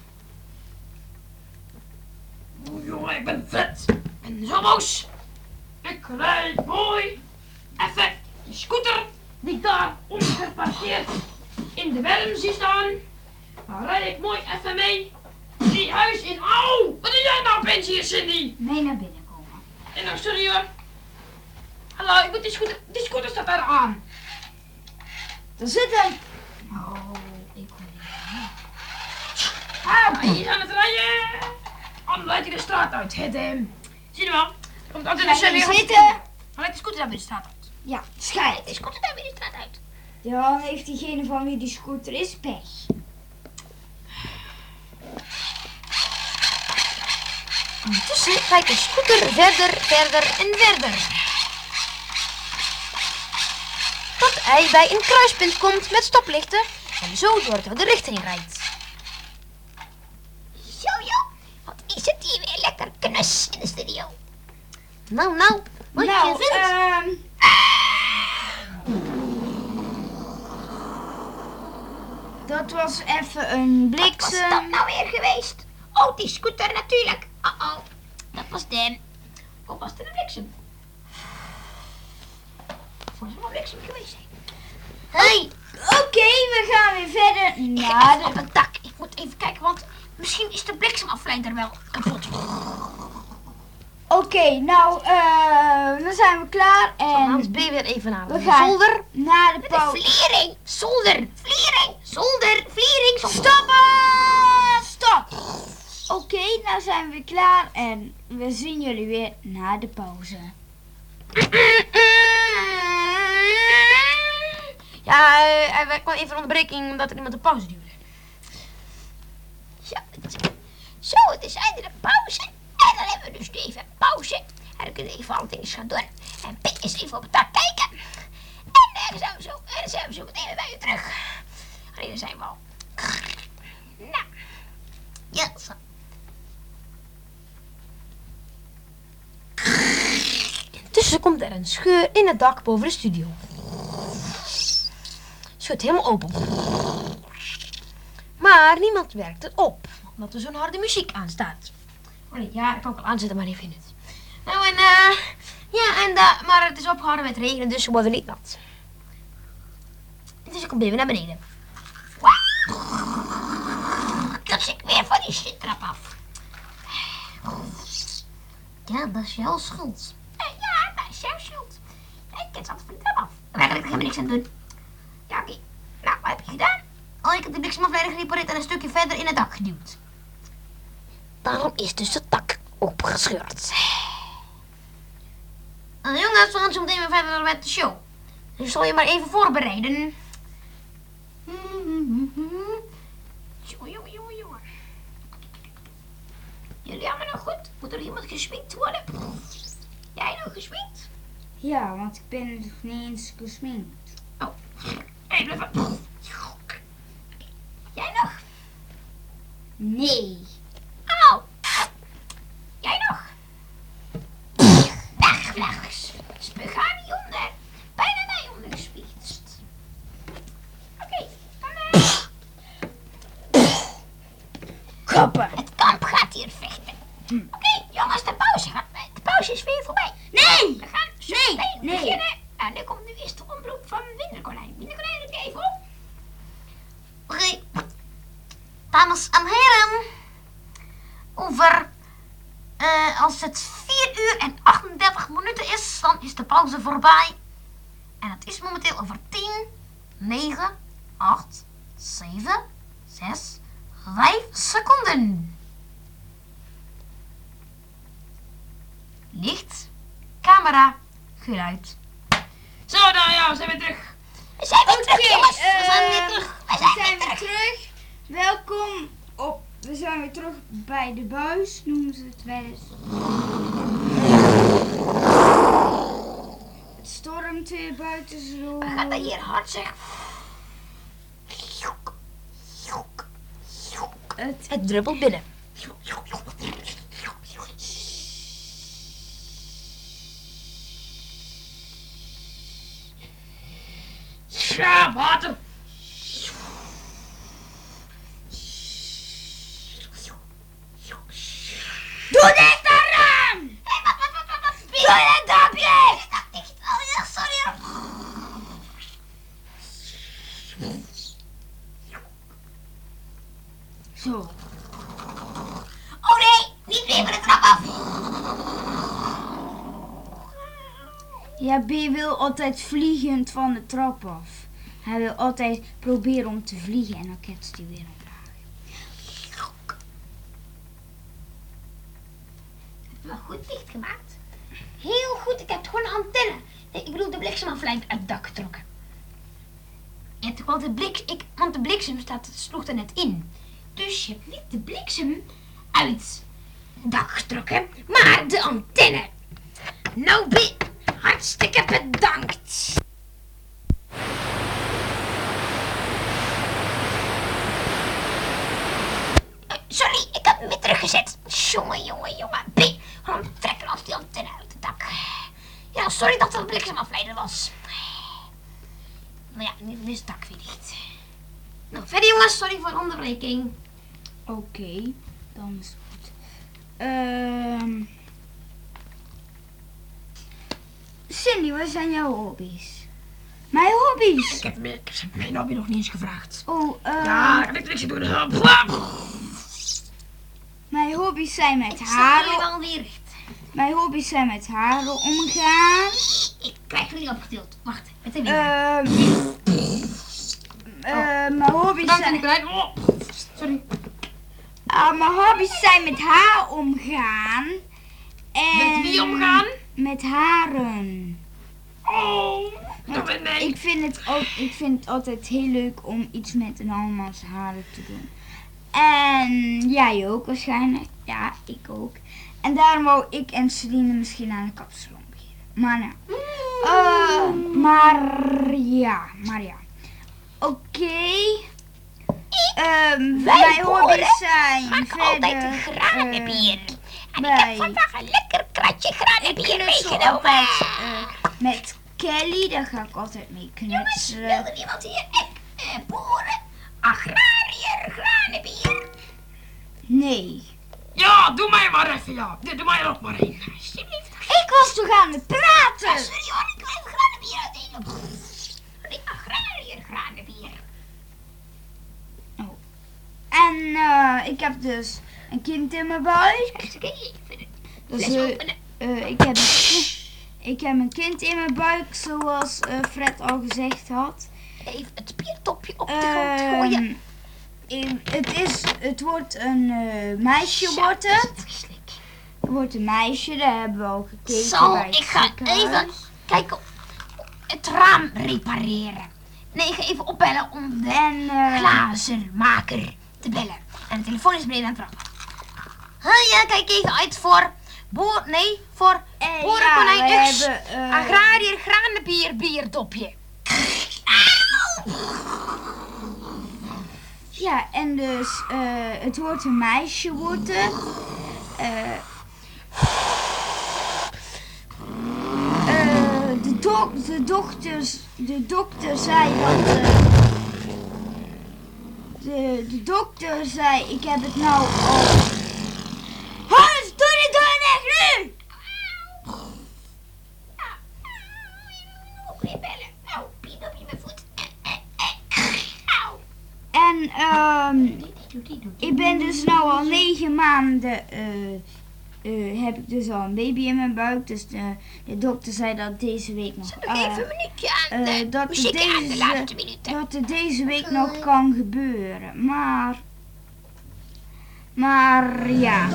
Oh, jongen, ik ben Fred. En zo boos. Ik rijd mooi. Even die scooter die daar ongeparkeerd in de berm zie staan. Daar rijd ik mooi even mee. Die huis in. Auw, wat doe jij nou opeens hier, Cindy? Mee naar binnen komen. En nou, sorry hoor. Hallo, ik moet die scooter staat daar aan. Daar zit hem. Oh, ik hoor niet. Ah, hij is aan het rijden. dan leidt hij de straat uit. Zie je wel? Komt altijd Ga een je serieus. zitten? Dan leidt de scooter dan weer de straat uit. Ja, Kijk, schijt. de scooter daar weer de straat uit. Dan heeft diegene van wie die scooter is pech. Ondertussen rijdt de scooter verder en verder. Tot hij bij een kruispunt komt met stoplichten en zo door de richting rijdt. Zo, wat is het hier weer lekker knus in de studio. Nou, wat je vindt. Dat was even een Wat was dat bliksem. nou weer geweest? Oh, die scooter natuurlijk. Oh, dat was Dan. Of was het een bliksem? Volgens mij wel bliksem geweest zijn. Hey, Oké, we gaan weer verder ik naar heb op de... het dak. Ik moet even kijken, want misschien is de bliksemafleider wel kapot. Oké, nou, dan zijn we klaar Hans en B weer even naar we de gaan zolder. naar de Met de pauze. vliering, zolder, vliering, zolder, vliering, zolder. Stoppen! Stop! Oké, nou zijn we weer klaar en we zien jullie weer na de pauze. Ja, hij werd wel even een onderbreking omdat er iemand een pauze duwde. Zo, het is eindelijk pauze. En dan hebben we dus nu even pauze. En dan kunnen we even alle dingen gaan doen. En Pik is even op het dak kijken. En dan zijn we zo meteen weer bij u terug. En dan zijn we al. Nou. Ja, zo. Intussen komt er een scheur in het dak boven de studio. Schudt helemaal open. Maar niemand werkt het op, omdat er zo'n harde muziek aan staat. Oh nee, ja, ik kan ook al aanzetten, maar die vindt het. Nou maar het is opgehouden met regen, dus ze worden niet nat. Dus ik kom even naar beneden. Dat zit weer van die shittrap af. Ja, dat is jouw schuld. Ja, dat is jouw schuld. Ik ken altijd van die trap af. Daar kan ik helemaal niks aan doen. Ja, oké. Nou, wat heb je gedaan? Oh, ik heb de bliksemafleider gerepareerd en een stukje verder in het dak geduwd. Daarom is dus het dak opgescheurd. Jongens, we gaan zo meteen weer verder met de show. Dus zal je maar even voorbereiden. Jongen. Jullie allemaal nog goed? Moet er iemand gesminkt worden? Jij nog gesminkt? Ja, want ik ben nog niet eens gesminkt. Oh, even. Jij nog? Nee. Oh. Jij nog? Weg. Spugaan niet onder. Bijna mij ondergespietst. Oké, Kappen. het kamp gaat hier vechten. Oké, jongens, de pauze is weer voorbij. Nee! We gaan zo meteen beginnen. En dan komt nu eerst de omroep van Winterkonijn. Winterkonijn, doe je even op. Oké. Dames en heren. Als het 4 uur en 38 minuten is, dan is de pauze voorbij. En het is momenteel over 10, 9, 8, 7, 6, 5 seconden. Licht, camera, geluid. Zo, nou ja, we zijn weer terug. We zijn weer terug, Oké, jongens. We zijn weer terug. We zijn weer terug. terug. Welkom op. We zijn weer terug bij de buis, noemen ze het wel eens. Het stormt weer buiten zo. We gaan dat hier hard zeg. Het druppelt binnen. Ja, water. Doe dit eraan! Doe het dapje! Oh ja, sorry. Zo. Oh nee, niet meer van de trap af. Ja, B wil altijd vliegend van de trap af. Hij wil altijd proberen om te vliegen en dan ketst hij weer omlaag. Maar goed dichtgemaakt. Heel goed, ik heb gewoon een antenne. Nee, ik bedoel de bliksemafleiding uit het dak getrokken. Ja, want de bliksem sloeg er net in. Dus je hebt niet de bliksem uit het dak getrokken, maar de antenne. Nou, hartstikke bedankt. Sorry, ik heb hem weer teruggezet. Jongen. B, waarom trekken als die antenne uit het dak? Ja, sorry dat het een bliksemafleider was. Maar ja, nu is het dak weer dicht. Nou, verder jongens, sorry voor de onderbreking. Oké, dan is het goed. Cindy, wat zijn jouw hobby's? Mijn hobby's? Ik heb mijn hobby nog niet eens gevraagd. Oh, Ja, kan ik niks aan doen. mijn hobby's zijn met Ik sta hier haren. wel weer recht. Mijn hobby's zijn met haren omgaan. Ik krijg jullie opgetild. Wacht, met de Mijn hobby's Dank en zijn... ik rijd. Sorry. mijn hobby's zijn met haar omgaan. En Met wie omgaan? Met haren. Oh, dat ben ik. Ik vind het altijd heel leuk om iets met een andermans haren te doen. En jij ook waarschijnlijk. Ja, ik ook. En daarom wou ik en Celine misschien aan de kapsalon beginnen. Maar nou. Maar ja. Oké. Mijn hobby's zijn maak verder... altijd granenbier. En ik bij- heb vandaag een lekker kratje Ik granenbier knutsel meegenomen. altijd met Kelly, daar ga ik altijd mee Jongens, knutselen. wil er iemand hier? Boeren, agrariër, granenbier. Nee. Ja, doe mij maar even, ja. Doe mij er ook maar één. Alsjeblieft. Ik was toch aan het praten? Sorry hoor, ik wil even granenbier uitdelen. Die agrariër granenbier. En ik heb dus een kind in mijn buik. Oké, ik vind het. Dus, Fles openen. ik heb een kind in mijn buik, zoals Fred al gezegd had. Even het biertopje op de grond gooien. Het wordt een meisje, wordt het. Verschrik. Het wordt een meisje, daar hebben we al gekeken Zo, bij het ik ga ziekenhuis. even kijken het raam repareren. Nee, ik ga even opbellen om de En glazenmaker te bellen. En de telefoon is beneden aan het trappen. Ja, kijk even uit voor voor boerenkonijn ja, Ux. we hebben, Agrariër granenbier bierdopje. ja, en dus het wordt een meisje, wordt het. De dokter zei dat... De dokter zei, ik heb het nou al... Hans, doe de deur weg nu! Ook weer bellen. Auw, piep op je mijn voet. Auw. En ik ben dus nou al 9 maanden... heb ik dus al een baby in mijn buik. Dus de dokter zei dat deze week nog... Nog even een minuutje aan de dat muziek aan de laatste minuten. dat het deze week nog kan gebeuren. Maar ja.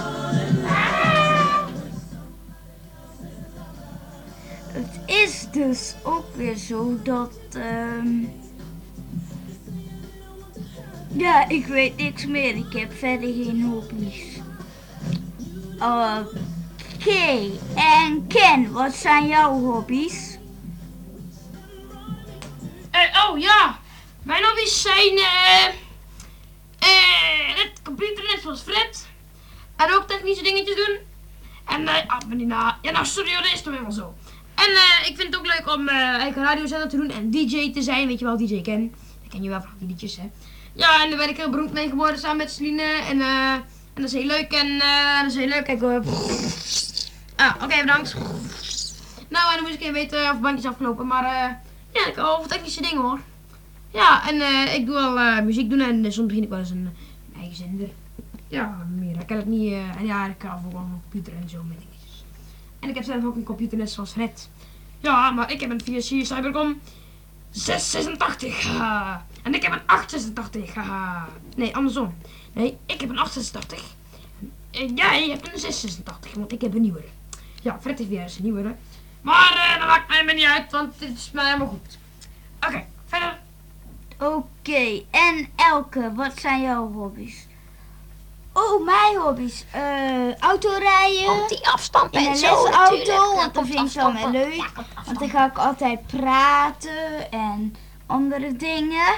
Het is dus ook weer zo dat... ja, ik weet niks meer. Ik heb verder geen hobby's. Oké, en Ken, wat zijn jouw hobby's? Oh ja, mijn hobby's zijn het computer net zoals Fred. En ook technische dingetjes doen. En nou sorry hoor, dat is toch helemaal zo. En ik vind het ook leuk om eigen radiozender te doen en DJ te zijn. Weet je wel, DJ Ken. Dat ken je wel van die liedjes, hè. Ja, en daar ben ik heel beroemd mee geworden samen met Celine. En dat is heel leuk dat is heel leuk. Kijk hoor. Oké, bedankt. Nou, en dan moest ik even weten of het bandje is afgelopen. Maar ja, ik hou over technische dingen hoor. Ja, en ik doe al muziek doen en soms begin ik wel eens een eigen zender. Ja, meer. Ik ken het niet. En ja, ik hou ook wel een computer en zo met dingetjes. En ik heb zelf ook een computer net zoals Fred. Ja, maar ik heb een 4C Cybercom 686. Haha. En ik heb een 886. Haha. Nee, andersom. Nee, ik heb een 886. Jij hebt een 686, want ik heb een nieuwere. Ja, Fred heeft weer eens een nieuwere. Maar dat maakt mij niet uit, want dit is mij helemaal goed. Oké, verder. Oké, en Elke, wat zijn jouw hobby's? Oh, mijn hobby's. Autorijden. Op die afstand In en een zo lesauto, natuurlijk. want dat vind ik zo wel leuk. Want dan ga ik altijd praten en andere dingen.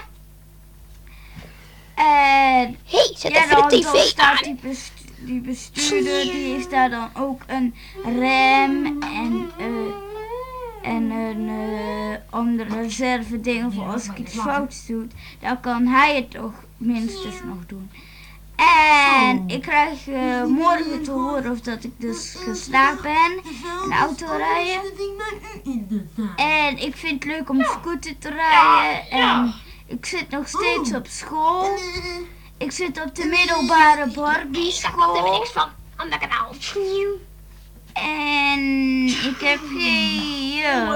En Hé, zet ja, even de dan tv staat aan. die bestuurder, die heeft daar dan ook een rem en een andere reserve ding voor als ik iets fouts doe. Dan kan hij het toch minstens nog doen. En ik krijg morgen te horen of dat ik dus geslaagd ben in de auto rijden. En ik vind het leuk om scooter te rijden. En ik zit nog steeds op school. Ik zit op de middelbare Barbie Daar komt er weer school. niks van. Ander kanaal. En ik heb geen...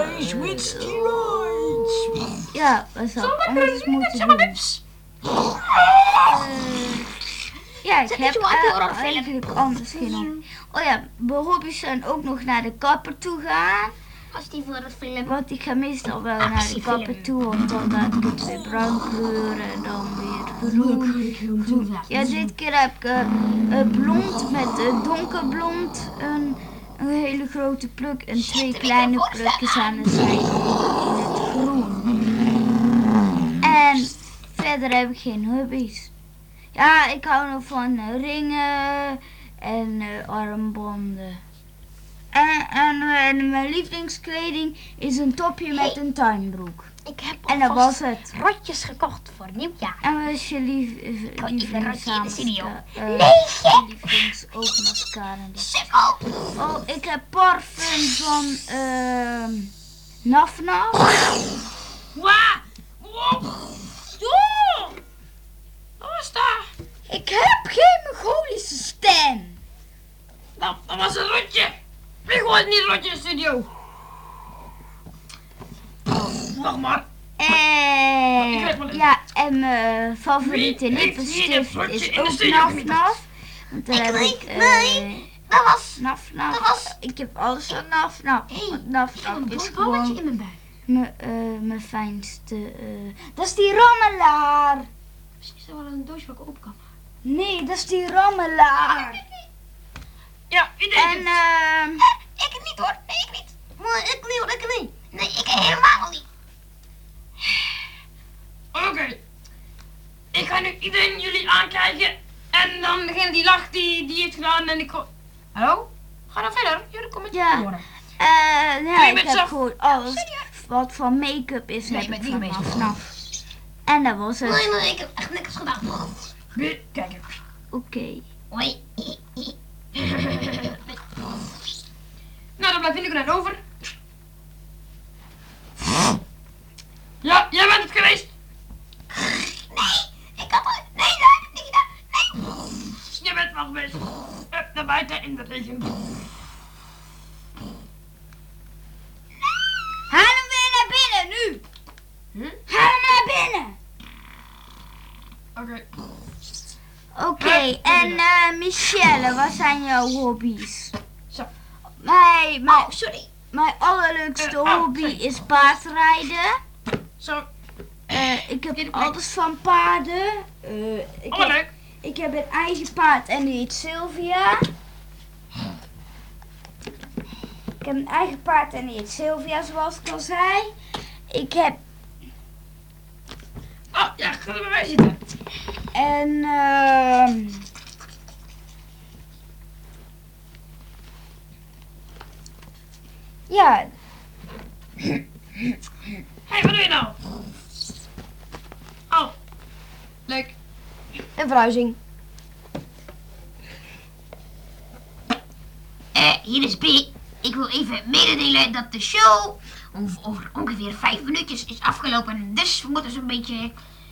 Ja, wat zou ik anders moeten doen? Ja, ik Zet heb eens wat horrorfilm. eigenlijk anders geen hobby. Oh ja, mijn hobby's zijn ook nog naar de kapper toe gaan. Als die voor het film. Want ik ga meestal wel naar de kapper toe, want dan laat ik het weer bruin kleuren en dan weer groen. Ja, dit keer heb ik blond met donkerblond, een hele grote pluk en twee kleine plukjes aan de zijde in het groen. En verder heb ik geen hobby's. Ja, ik hou nog van ringen en armbanden. En mijn lievelingskleding is een topje met een tuinbroek. Ik heb En dat was het. rotjes gekocht voor nieuwjaar. En wat is je Kan je even rotje in de studio? lievelingsoogmascara? Sukkel. Oh, ik heb parfum van Naf Naf. Waar? Wow. Joh. Wat was dat? Ik heb geen Mongolische stem. Dat was een rotje. Ik hoor niet een rotje in de studio. Wacht maar. Ja, en mijn favoriete Wie heeft hier een lippenstift rotje is in de ook studio Naf gemiept? Naf. Want daar heb Nee, ik nee. Dat was... Naf Naf. Dat was- Ik heb alles van Naf Naf. Hey, Want Naf ik heb Naf een is blond balletje gewoon in mijn buik. mijn fijnste. Dat is die rammelaar. Misschien is er wel een doosje wat ik open kan. Nee, dat is die rammelaar. Ja, wie deed En het? Ik niet hoor. Nee, ik niet. Nee, ik niet hoor. Ik niet. Nee, ik helemaal niet. Oké. Ik ga nu iedereen jullie aankijken. En dan degene die lacht, die heeft gedaan. En ik go... Hallo? Ga dan verder. Jullie komen het Ja. horen. ja, je ik bent heb zelf- gewoon alles wat van make-up is, Nee, heb je ik bent niet van bezig. Naf. En dat was het. Nee, ik heb echt niks gedaan. Weer kijken. Oké. Hoi. Nou, dan blijft Nicolijn over. Ja, jij bent het geweest. Nee, ik had het. Nee, dat heb ik niet gedaan. Nee. Je bent wel geweest. Up naar buiten in de regen. Haal hem weer naar binnen, nu! Haal hem naar binnen! Oké. Oké, en Michelle, wat zijn jouw hobby's? Zo. Mijn Sorry. allerleukste oh, hobby sorry. is paardrijden. Zo. Ik heb Dit alles van paarden. Allemaal leuk. Ik heb een eigen paard en die heet Sylvia. Ik heb een eigen paard en die heet Sylvia, zoals ik al zei. Ik heb Oh, ja, ga er bij mij zitten. en ja, Hé, wat doe je nou? Oh. Leuk. een verhuizing. Hier is B. Ik wil even mededelen dat de show over ongeveer 5 minuutjes is afgelopen. Dus we moeten zo'n beetje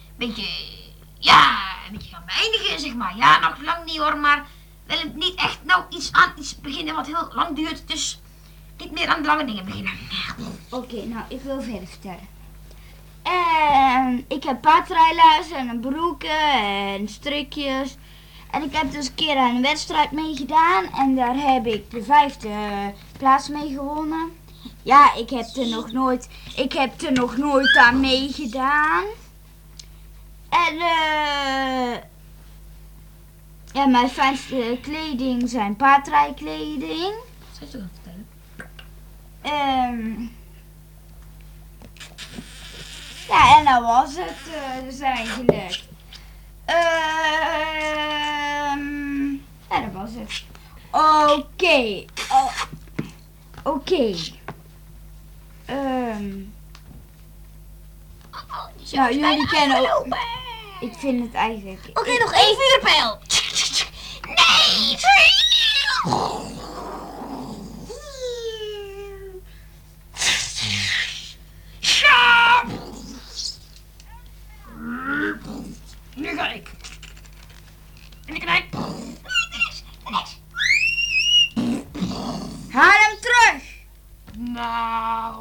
gaan beëindigen, zeg maar. Ja, nog lang niet hoor, maar wil het niet echt nou iets beginnen wat heel lang duurt. Dus niet meer aan de lange dingen beginnen. Oké, nou, ik wil verder vertellen. En ik heb paardrijlaarzen en broeken en strikjes. En ik heb dus een keer aan een wedstrijd meegedaan. En daar heb ik de 5e plaats mee gewonnen. Ja, ik heb er nog nooit aan meegedaan. En ja, mijn fijnste kleding zijn paardrijkleding. Zou je toch gaan vertellen? Ja, en dat was het dus eigenlijk. Ja, dat was het. Oké. Oké. Nou, jullie kennen ook. Ik vind het eigenlijk. Oké, nog 1 vuurpijl. Nee, Nu ga ik. En ik knijp. Haal hem terug. Nou.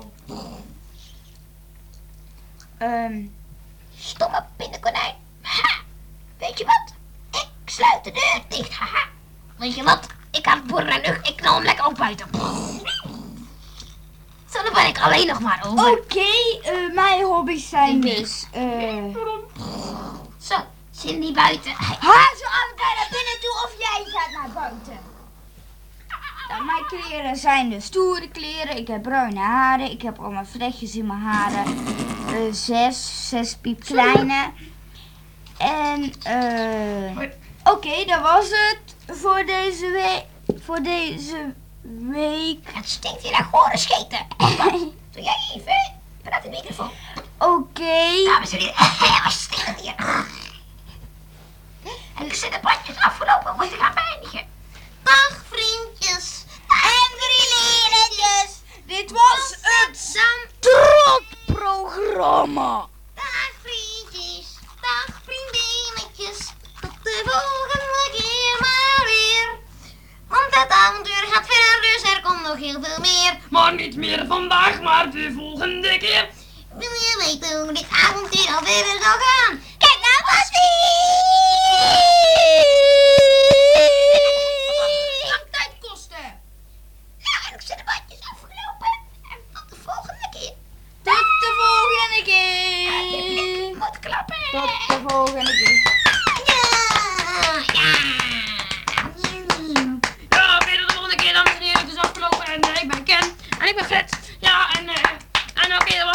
Stomme pinnekonijn. Ha! Weet je wat? Ik sluit de deur dicht. Haha. Weet je wat? Ik haal het boer naar lucht. Ik knal hem lekker ook buiten. Zo, dan ben ik alleen nog maar over. Oké, mijn hobby's zijn dus. Zo, Cindy buiten. Haal ze allebei naar binnen toe of jij gaat naar buiten. Nou, mijn kleren zijn de stoere kleren. Ik heb bruine haren. Ik heb allemaal vlechtjes in mijn haren. 6 piepkleine. En oké, dat was het voor deze week. Het stinkt hier naar gore scheten. Doe jij even? Praat de microfoon. Oké. Dames en heren, wat stinkt hier. En ik zit de badjes afgelopen, moet ik gaan beëindigen. Dag vriendjes. En vriendinnetjes. Dit was het trotprogramma. Dag vriendjes. Dag vriendinnetjes. Tot de volgende keer maar weer. Want het avontuur gaat verder, dus er komt nog heel veel meer. Maar niet meer vandaag, maar de volgende keer. Wil je weten hoe dit avontuur al verder zal gaan? Kijk naar Basti! Lang tijd kosten. Ja, en ik zit de bandjes afgelopen. En tot de volgende keer. Tot de volgende De keer. blik moet klappen. Tot de volgende keer. Ja, ja. Ja, weer tot de volgende keer, dames en heren. Het is afgelopen en ik ben Ken. En ik ben Fred. Ja, en oké, dat was